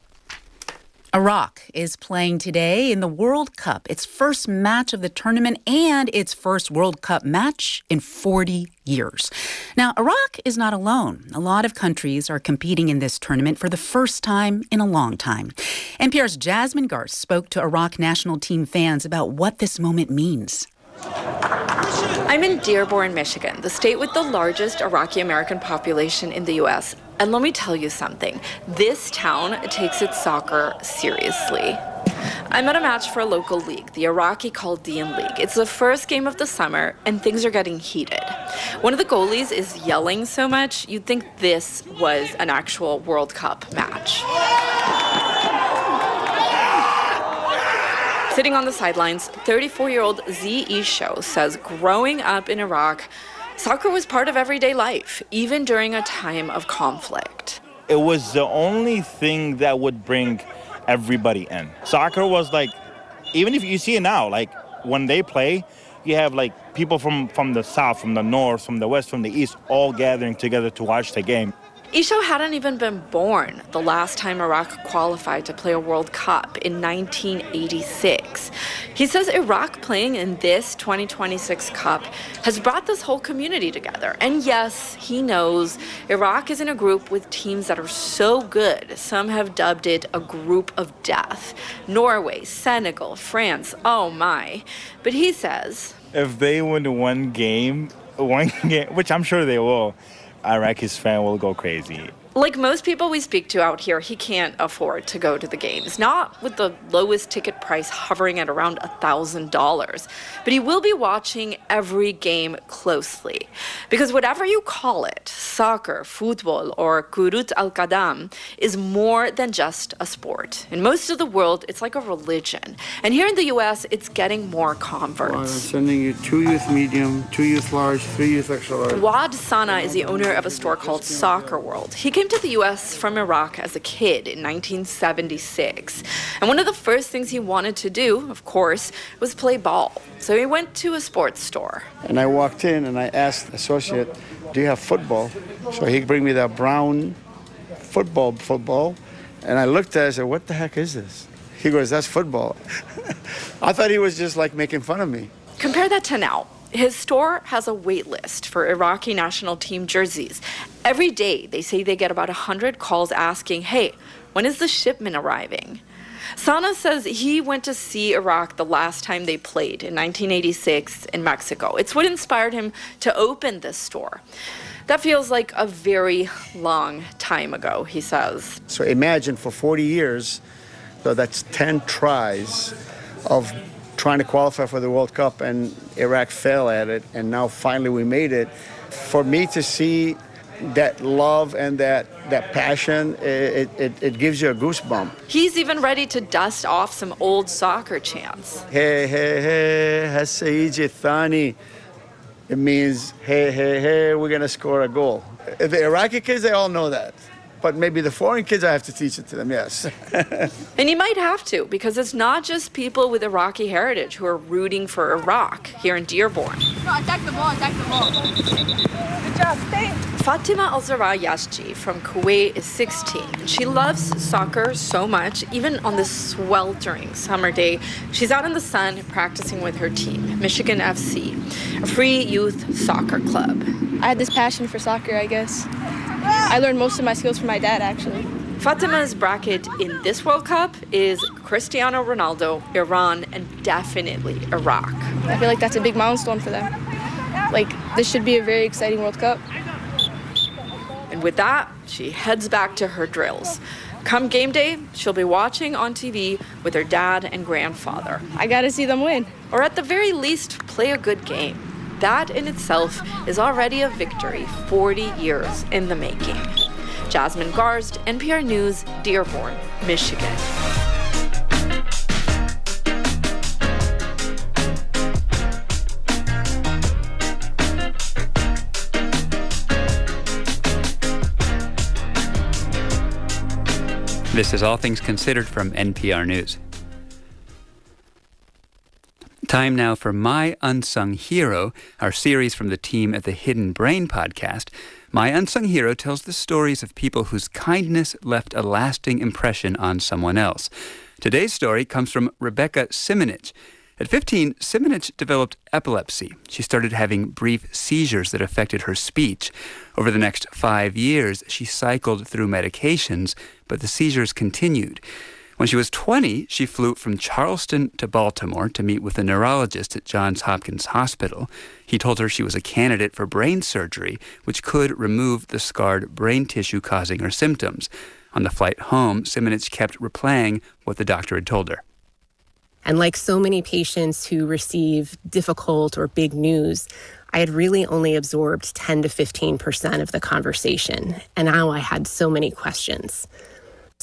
Speaker 3: Iraq is playing today in the World Cup, its first match of the tournament and its first World Cup match in forty years. Now, Iraq is not alone. A lot of countries are competing in this tournament for the first time in a long time. N P R's Jasmine Garth spoke to Iraq national team fans about what this moment means.
Speaker 14: I'm in Dearborn, Michigan, the state with the largest Iraqi-American population in the U S. And let me tell you something. This town takes its soccer seriously. I'm at a match for a local league, the Iraqi Chaldean League. It's the first game of the summer, and things are getting heated. One of the goalies is yelling so much, you'd think this was an actual World Cup match. Sitting on the sidelines, thirty-four-year-old Z Isho says growing up in Iraq, soccer was part of everyday life, even during a time of conflict.
Speaker 2: It was the only thing that would bring everybody in. Soccer was like, even if you see it now, like when they play, you have like people from, from the south, from the north, from the west, from the east, all gathering together to watch the game.
Speaker 14: Isho hadn't even been born the last time Iraq qualified to play a World Cup in nineteen eighty-six. He says Iraq playing in this twenty twenty-six Cup has brought this whole community together. And yes, he knows Iraq is in a group with teams that are so good, some have dubbed it a group of death. Norway, Senegal, France, oh my. But he says,
Speaker 2: if they win one game, one game, which I'm sure they will, Iraqis fan will go crazy.
Speaker 14: Like most people we speak to out here, he can't afford to go to the games, not with the lowest ticket price hovering at around one thousand dollars. But he will be watching every game closely. Because whatever you call it, soccer, football, or Kurut al-Qadam, is more than just a sport. In most of the world, it's like a religion. And here in the U S, it's getting more converts.
Speaker 15: Well, I'm sending you two youth medium, two youth large, three youth extra large.
Speaker 14: Wad Sana is the owner of a store called Soccer World. He came to the U S from Iraq as a kid in nineteen seventy-six. And one of the first things he wanted to do, of course, was play ball. So he went to a sports store.
Speaker 15: And I walked in and I asked the associate, do you have football? So he bring me that brown football football. And I looked at it and said, what the heck is this? He goes, that's football. I thought he was just like making fun of me.
Speaker 14: Compare that to now. His store has a wait list for Iraqi national team jerseys. Every day, they say they get about one hundred calls asking, hey, when is the shipment arriving? Sana says he went to see Iraq the last time they played in nineteen eighty-six in Mexico. It's what inspired him to open this store. That feels like a very long time ago, he says.
Speaker 15: So imagine for forty years, so that's ten tries of trying to qualify for the World Cup, and Iraq failed at it, and now finally we made it. For me to see that love and that, that passion, it, it, it gives you a goosebump.
Speaker 14: He's even ready to dust off some old soccer chants.
Speaker 15: Hey, hey, hey, Hasaiji Thani. It means, hey, hey, hey, we're going to score a goal. The Iraqi kids, they all know that. But maybe the foreign kids, I have to teach it to them, yes.
Speaker 14: And you might have to, because it's not just people with Iraqi heritage who are rooting for Iraq here in Dearborn.
Speaker 20: No, attack the ball, attack the ball. Good job, stay.
Speaker 14: Fatima Al-Zara Yashji from Kuwait is sixteen. She loves soccer so much, even on this sweltering summer day. She's out in the sun practicing with her team, Michigan F C, a free youth soccer club.
Speaker 16: I had this passion for soccer, I guess. I learned most of my skills from my dad, actually.
Speaker 14: Fatima's bracket in this World Cup is Cristiano Ronaldo, Iran, and definitely Iraq.
Speaker 16: I feel like that's a big milestone for them. Like, this should be a very exciting World Cup.
Speaker 14: And with that, she heads back to her drills. Come game day, she'll be watching on T V with her dad and grandfather.
Speaker 16: I gotta see them win.
Speaker 14: Or at the very least, play a good game. That in itself is already a victory forty years in the making. Jasmine Garst, N P R News, Dearborn, Michigan.
Speaker 4: This is All Things Considered from N P R News. Time now for My Unsung Hero, our series from the team at the Hidden Brain podcast. My Unsung Hero tells the stories of people whose kindness left a lasting impression on someone else. Today's story comes from Rebecca Simonich. At fifteen, Simonich developed epilepsy. She started having brief seizures that affected her speech. Over the next five years, she cycled through medications, but the seizures continued. When she was twenty, she flew from Charleston to Baltimore to meet with a neurologist at Johns Hopkins Hospital. He told her she was a candidate for brain surgery, which could remove the scarred brain tissue causing her symptoms. On the flight home, Simonich kept replaying what the doctor had told her.
Speaker 24: And like so many patients who receive difficult or big news, I had really only absorbed ten to fifteen percent of the conversation. And now I had so many questions.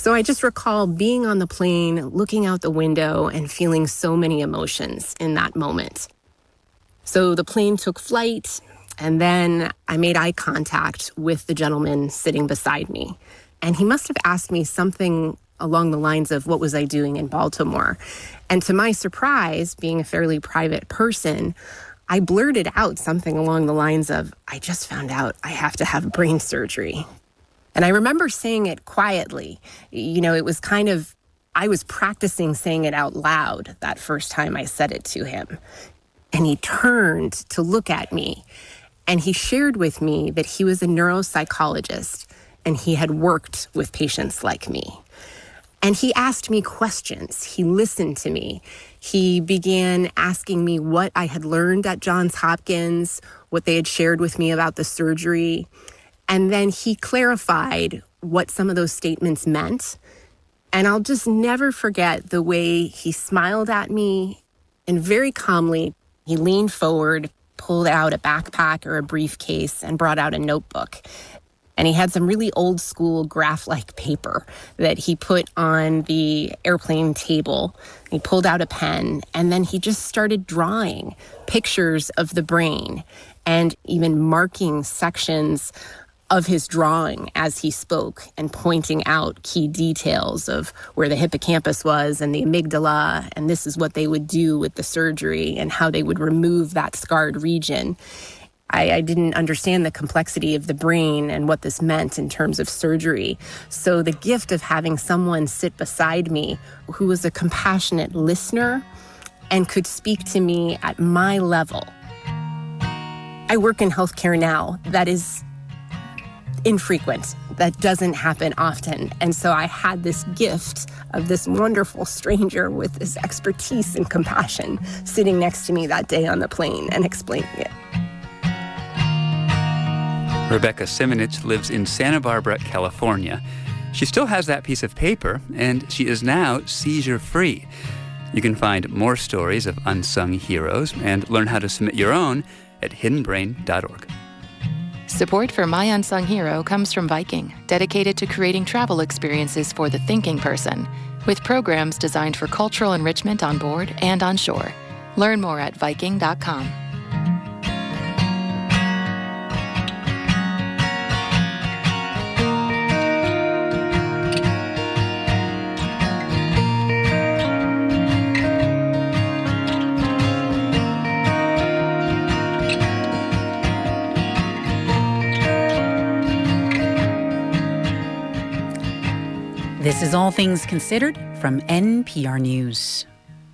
Speaker 24: So I just recall being on the plane, looking out the window, and feeling so many emotions in that moment. So the plane took flight, and then I made eye contact with the gentleman sitting beside me. And he must have asked me something along the lines of, what was I doing in Baltimore? And to my surprise, being a fairly private person, I blurted out something along the lines of, I just found out I have to have brain surgery. And I remember saying it quietly. You know, it was kind of, I was practicing saying it out loud that first time I said it to him. And he turned to look at me, and he shared with me that he was a neuropsychologist and he had worked with patients like me. And he asked me questions. He listened to me. He began asking me what I had learned at Johns Hopkins, what they had shared with me about the surgery. And then he clarified what some of those statements meant. And I'll just never forget the way he smiled at me, and very calmly, he leaned forward, pulled out a backpack or a briefcase, and brought out a notebook. And he had some really old school graph-like paper that he put on the airplane table. He pulled out a pen, and then he just started drawing pictures of the brain and even marking sections of his drawing as he spoke and pointing out key details of where the hippocampus was and the amygdala, and this is what they would do with the surgery and how they would remove that scarred region. I, I didn't understand the complexity of the brain and what this meant in terms of surgery. So the gift of having someone sit beside me who was a compassionate listener and could speak to me at my level. I work in healthcare now. That is infrequent. That doesn't happen often. And so I had this gift of this wonderful stranger with this expertise and compassion sitting next to me that day on the plane and explaining it.
Speaker 4: Rebecca Simonich lives in Santa Barbara, California. She still has that piece of paper, and she is now seizure-free. You can find more stories of unsung heroes and learn how to submit your own at hidden brain dot org.
Speaker 5: Support for My Unsung Hero comes from Viking, dedicated to creating travel experiences for the thinking person, with programs designed for cultural enrichment on board and on shore. Learn more at viking dot com.
Speaker 3: This is All Things Considered from N P R News.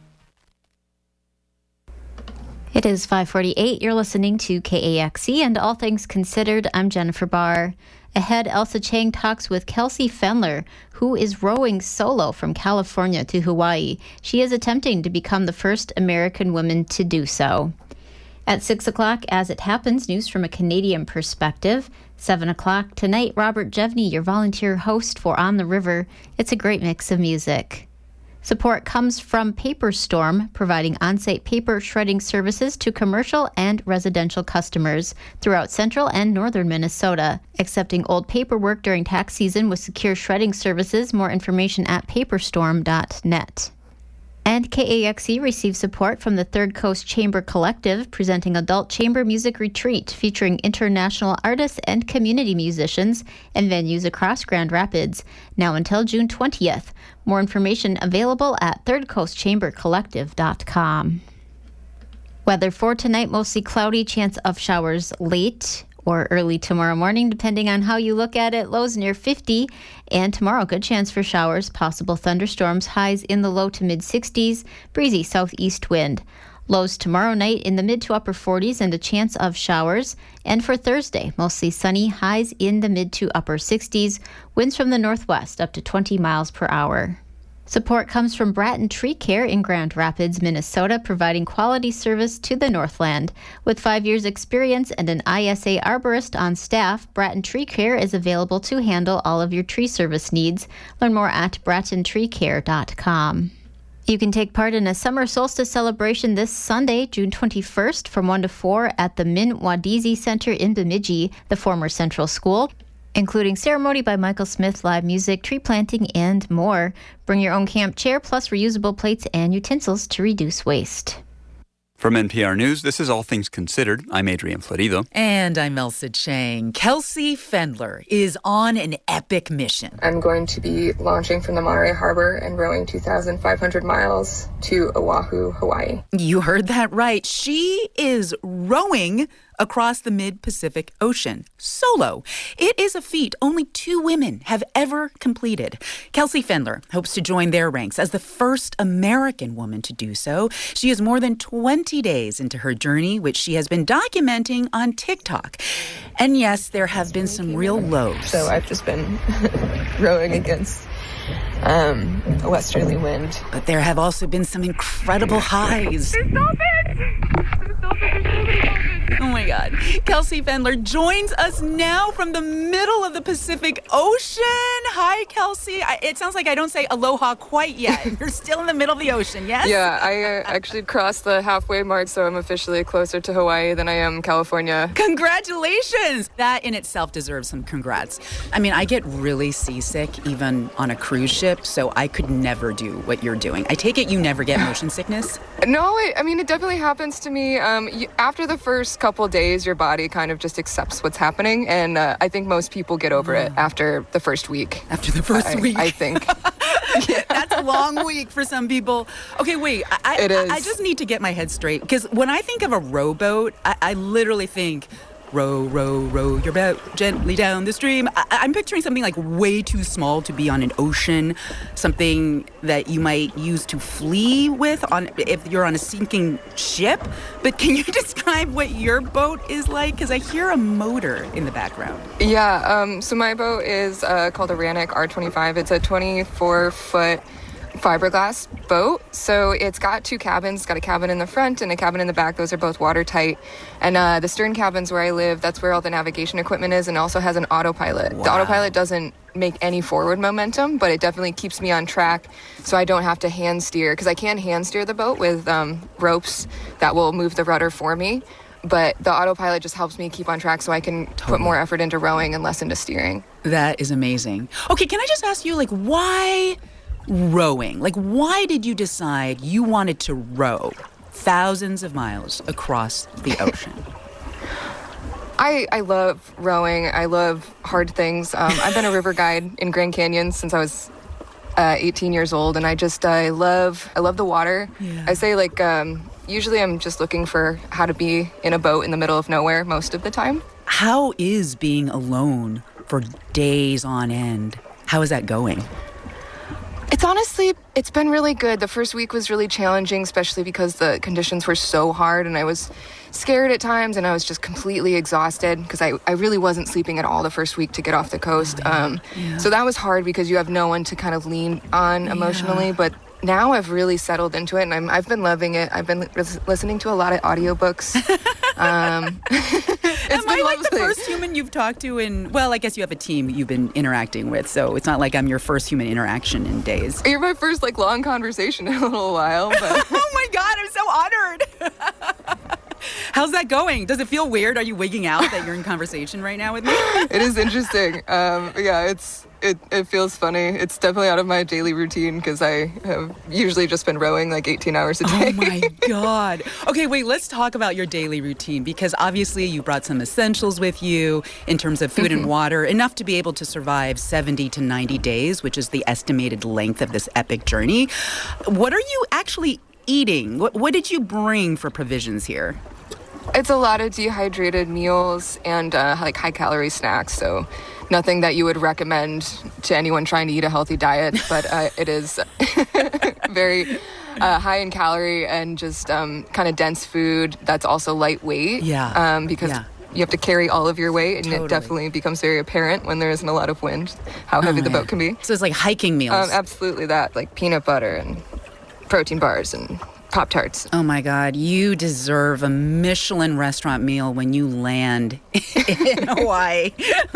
Speaker 1: It is five forty-eight. You're listening to K A X E and All Things Considered. I'm Jennifer Barr. Ahead, Elsa Chang talks with Kelsey Fendler, who is rowing solo from California to Hawaii. She is attempting to become the first American woman to do so. At six o'clock, As It Happens, news from a Canadian perspective. seven o'clock tonight, Robert Jevney, your volunteer host for On the River. It's a great mix of music. Support comes from Paperstorm, providing on-site paper shredding services to commercial and residential customers throughout central and northern Minnesota, accepting old paperwork during tax season with secure shredding services. More information at paperstorm dot net. And K A X E receives support from the Third Coast Chamber Collective, presenting Adult Chamber Music Retreat, featuring international artists and community musicians and venues across Grand Rapids, now until June twentieth. More information available at third coast chamber collective dot com. Weather for tonight, mostly cloudy, chance of showers late or early tomorrow morning, depending on how you look at it. Lows near fifty. And tomorrow, good chance for showers, possible thunderstorms, highs in the low to mid sixties, breezy southeast wind. Lows tomorrow night in the mid to upper forties and a chance of showers. And for Thursday, mostly sunny, highs in the mid to upper sixties, winds from the northwest up to twenty miles per hour. Support comes from Bratton Tree Care in Grand Rapids, Minnesota, providing quality service to the Northland. With five years' experience and an I S A arborist on staff, Bratton Tree Care is available to handle all of your tree service needs. Learn more at bratton tree care dot com. You can take part in a summer solstice celebration this Sunday, June twenty-first, from one to four at the Min Wadizi Center in Bemidji, the former Central School. including ceremony by Michael Smith, live music, tree planting, and more. Bring your own camp chair plus reusable plates and utensils to reduce waste.
Speaker 4: From N P R News, this is All Things Considered. I'm Adrian Florido.
Speaker 3: And I'm Elsa Chang. Kelsey Fendler is on an epic mission.
Speaker 6: I'm going to be launching from the Monterey Harbor and rowing two thousand five hundred miles to Oahu, Hawaii.
Speaker 3: You heard that right. She is rowing across the mid-Pacific Ocean, solo. It is a feat only two women have ever completed. Kelsey Fendler hopes to join their ranks as the first American woman to do so. She is more than twenty days into her journey, which she has been documenting on TikTok. And yes, there have been some real lows.
Speaker 6: So I've just been rowing against um, a westerly wind.
Speaker 3: But there have also been some incredible highs.
Speaker 6: Stop it! Stop it!
Speaker 3: Oh my God. Kelsey Fendler joins us now from the middle of the Pacific Ocean. Hi, Kelsey. I, it sounds like I don't say aloha quite yet. You're still in the middle of the ocean, yes?
Speaker 6: Yeah, I uh, actually crossed the halfway mark, so I'm officially closer to Hawaii than I am California.
Speaker 3: Congratulations! That in itself deserves some congrats. I mean, I get really seasick even on a cruise ship, so I could never do what you're doing. I take it you never get motion sickness?
Speaker 6: No, it, I mean, it definitely happens to me. Um, you, after the first couple days, your body kind of just accepts what's happening, and uh, I think most people get over it after the first week.
Speaker 3: After the first
Speaker 6: I,
Speaker 3: week?
Speaker 6: I think.
Speaker 3: Yeah. That's a long week for some people. Okay, wait. I,
Speaker 6: it is.
Speaker 3: I, I just need to get my head straight, because when I think of a rowboat, I, I literally think row, row, row your boat gently down the stream. I, I'm picturing something like way too small to be on an ocean, something that you might use to flee with on if you're on a sinking ship. But can you describe what your boat is like? Because I hear a motor in the background.
Speaker 6: Yeah, um, so my boat is uh, called a Rannoch R twenty-five. It's a twenty-four foot fiberglass boat. So it's got two cabins. It's got a cabin in the front and a cabin in the back. Those are both watertight. And uh, the stern cabins where I live, that's where all the navigation equipment is, and also has an autopilot. Wow. The autopilot doesn't make any forward momentum, but it definitely keeps me on track so I don't have to hand steer, because I can hand steer the boat with um, ropes that will move the rudder for me. But the autopilot just helps me keep on track so I can totally put more effort into rowing and less into steering.
Speaker 3: That is amazing. Okay, can I just ask you, like, why rowing? Like, why did you decide you wanted to row thousands of miles across the ocean?
Speaker 6: I, I love rowing. I love hard things. Um, I've been a river guide in Grand Canyon since I was uh, eighteen years old, and I just I love I love the water. Yeah. I say like um, usually I'm just looking for how to be in a boat in the middle of nowhere most of the time.
Speaker 3: How is being alone for days on end? How is that going?
Speaker 6: It's honestly, it's been really good. The first week was really challenging, especially because the conditions were so hard and I was scared at times and I was just completely exhausted because I, I really wasn't sleeping at all the first week to get off the coast. Oh, yeah. Um, yeah. So that was hard because you have no one to kind of lean on emotionally, yeah. But now I've really settled into it and I'm, I've been loving it. I've been li- listening to a lot of audiobooks. um,
Speaker 3: Am I like the first human you've talked to in, well, I guess you have a team you've been interacting with, so it's not like I'm your first human interaction in days.
Speaker 6: You're my first, like, long conversation in a little while, but...
Speaker 3: Oh my God, I'm so honored! How's that going? Does it feel weird? Are you wigging out that you're in conversation right now with me?
Speaker 6: It is interesting. Um, yeah, it's it, it feels funny. It's definitely out of my daily routine because I have usually just been rowing like eighteen hours a day.
Speaker 3: Oh my God. Okay, wait, let's talk about your daily routine because obviously you brought some essentials with you in terms of food mm-hmm. and water, enough to be able to survive seventy to ninety days, which is the estimated length of this epic journey. What are you actually eating? What, what did you bring for provisions here?
Speaker 6: It's a lot of dehydrated meals and uh, like high-calorie snacks, so nothing that you would recommend to anyone trying to eat a healthy diet, but uh, it is very uh, high in calorie and just um, kind of dense food that's also lightweight.
Speaker 3: Yeah.
Speaker 6: Um, because yeah. you have to carry all of your weight, and
Speaker 3: totally.
Speaker 6: It definitely becomes very apparent when there isn't a lot of wind how heavy oh, the boat
Speaker 3: yeah.
Speaker 6: can be.
Speaker 3: So it's like hiking meals.
Speaker 6: Um, absolutely that, like peanut butter and protein bars and Pop-Tarts.
Speaker 3: Oh my God, you deserve a Michelin restaurant meal when you land in Hawaii.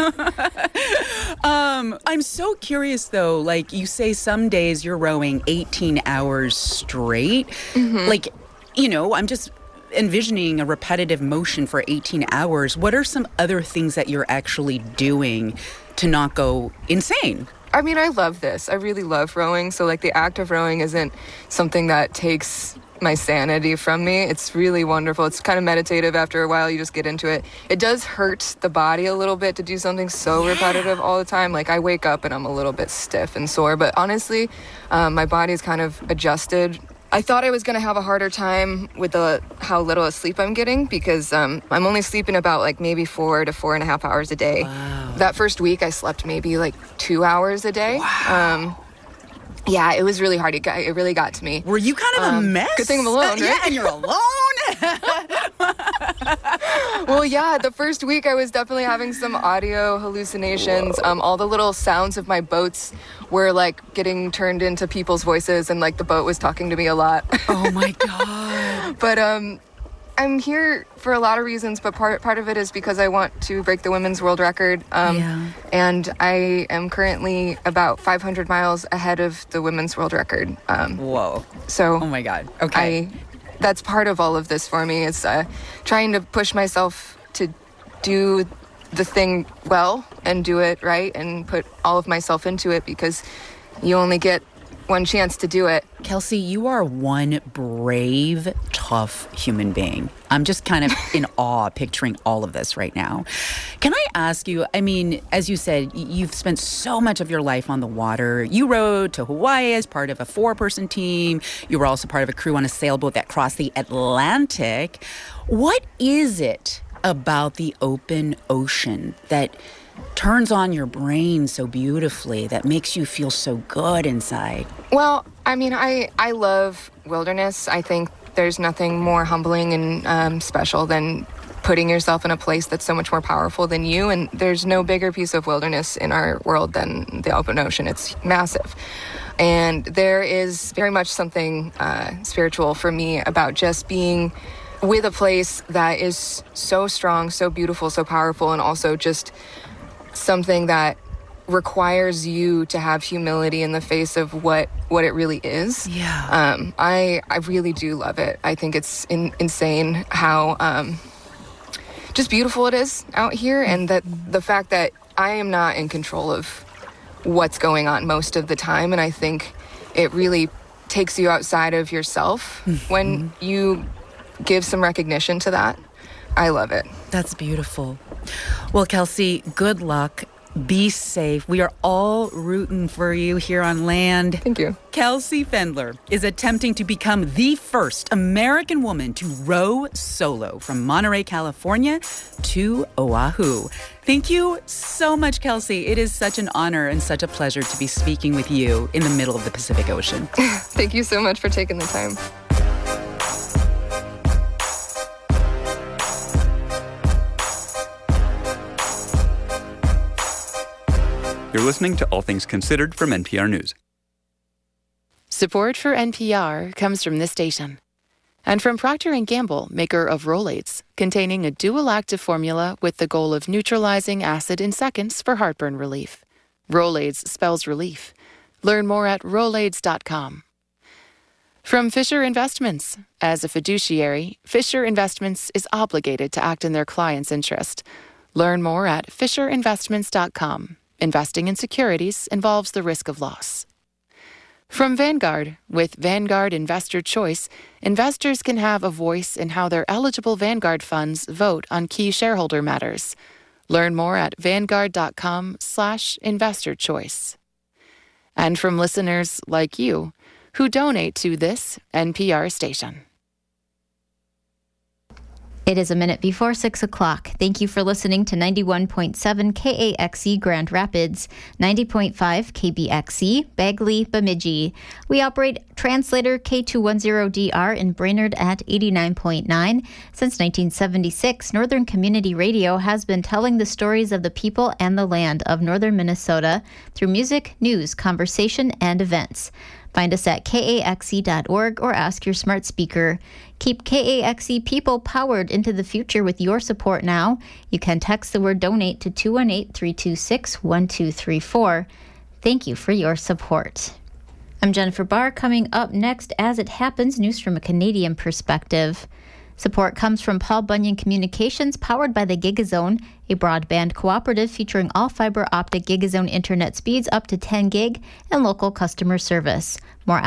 Speaker 3: um, I'm so curious though, like you say some days you're rowing eighteen hours straight. Mm-hmm. Like, you know, I'm just envisioning a repetitive motion for eighteen hours. What are some other things that you're actually doing to not go insane.
Speaker 6: I mean, I love this. I really love rowing. So, like, the act of rowing isn't something that takes my sanity from me. It's really wonderful. It's kind of meditative. After a while, you just get into it. It does hurt the body a little bit to do something so yeah. repetitive all the time. Like, I wake up and I'm a little bit stiff and sore. But honestly, um, my body's kind of adjusted. I thought I was going to have a harder time with the how little sleep I'm getting because um, I'm only sleeping about like maybe four to four and a half hours a day.
Speaker 3: Wow.
Speaker 6: That first week, I slept maybe like two hours a day.
Speaker 3: Wow.
Speaker 6: Um, yeah, it was really hard. It, got, it really got to me.
Speaker 3: Were you kind of
Speaker 6: um,
Speaker 3: a mess?
Speaker 6: Good thing I'm alone,
Speaker 3: uh,
Speaker 6: right?
Speaker 3: Yeah, and you're alone.
Speaker 6: Well, yeah, the first week I was definitely having some audio hallucinations. Um, all the little sounds of my boats were like getting turned into people's voices, and like the boat was talking to me a lot.
Speaker 3: Oh my God.
Speaker 6: But um, I'm here for a lot of reasons, but part part of it is because I want to break the women's world record. Um,
Speaker 3: yeah.
Speaker 6: And I am currently about five hundred miles ahead of the women's world record. Um,
Speaker 3: Whoa.
Speaker 6: So.
Speaker 3: Oh my God. Okay.
Speaker 6: I, that's part of all of this for me. Is uh, trying to push myself to do the thing well and do it right and put all of myself into it because you only get one chance to do it.
Speaker 3: Kelsey, you are one brave, tough human being. I'm just kind of in awe picturing all of this right now. Can I ask you, I mean, as you said, you've spent so much of your life on the water. You rowed to Hawaii as part of a four-person team. You were also part of a crew on a sailboat that crossed the Atlantic. What is it about the open ocean that turns on your brain so beautifully, that makes you feel so good inside?
Speaker 6: Well, I mean, I, I love wilderness. I think there's nothing more humbling and um, special than putting yourself in a place that's so much more powerful than you. And there's no bigger piece of wilderness in our world than the open ocean. It's massive. And there is very much something uh, spiritual for me about just being with a place that is so strong, so beautiful, so powerful, and also just something that requires you to have humility in the face of what, what it really is.
Speaker 3: Yeah.
Speaker 6: Um, I I really do love it. I think it's in, insane how um, just beautiful it is out here, and that the fact that I am not in control of what's going on most of the time, and I think it really takes you outside of yourself mm-hmm. when you give some recognition to that. I love it.
Speaker 3: That's beautiful. Well, Kelsey, good luck. Be safe. We are all rooting for you here on land.
Speaker 6: Thank you.
Speaker 3: Kelsey Fendler is attempting to become the first American woman to row solo from Monterey, California to Oahu. Thank you so much, Kelsey. It is such an honor and such a pleasure to be speaking with you in the middle of the Pacific Ocean.
Speaker 6: Thank you so much for taking the time.
Speaker 4: You're listening to All Things Considered from N P R News.
Speaker 5: Support for N P R comes from this station and from Procter and Gamble, maker of Rolaids, containing a dual active formula with the goal of neutralizing acid in seconds for heartburn relief. Rolaids spells relief. Learn more at rolaids dot com. From Fisher Investments. As a fiduciary, Fisher Investments is obligated to act in their client's interest. Learn more at fisher investments dot com. Investing in securities involves the risk of loss. From Vanguard. With Vanguard Investor Choice, investors can have a voice in how their eligible Vanguard funds vote on key shareholder matters. Learn more at vanguard dot com slash investor choice. And from listeners like you who donate to this N P R station.
Speaker 1: It is a minute before six o'clock. Thank you for listening to ninety-one point seven K A X E Grand Rapids, ninety point five K B X E Bagley, Bemidji. We operate translator K two ten D R in Brainerd at eighty-nine point nine. Since nineteen seventy-six, Northern Community Radio has been telling the stories of the people and the land of northern Minnesota through music, news, conversation, and events. Find us at K A X E dot org or ask your smart speaker. Keep K A X E people powered into the future with your support now. You can text the word donate to two one eight, three two six, one two three four. Thank you for your support. I'm Jennifer Barr. Coming up next, as it happens, news from a Canadian perspective. Support comes from Paul Bunyan Communications, powered by the Gigazone, a broadband cooperative featuring all fiber optic Gigazone internet speeds up to ten gig and local customer service. More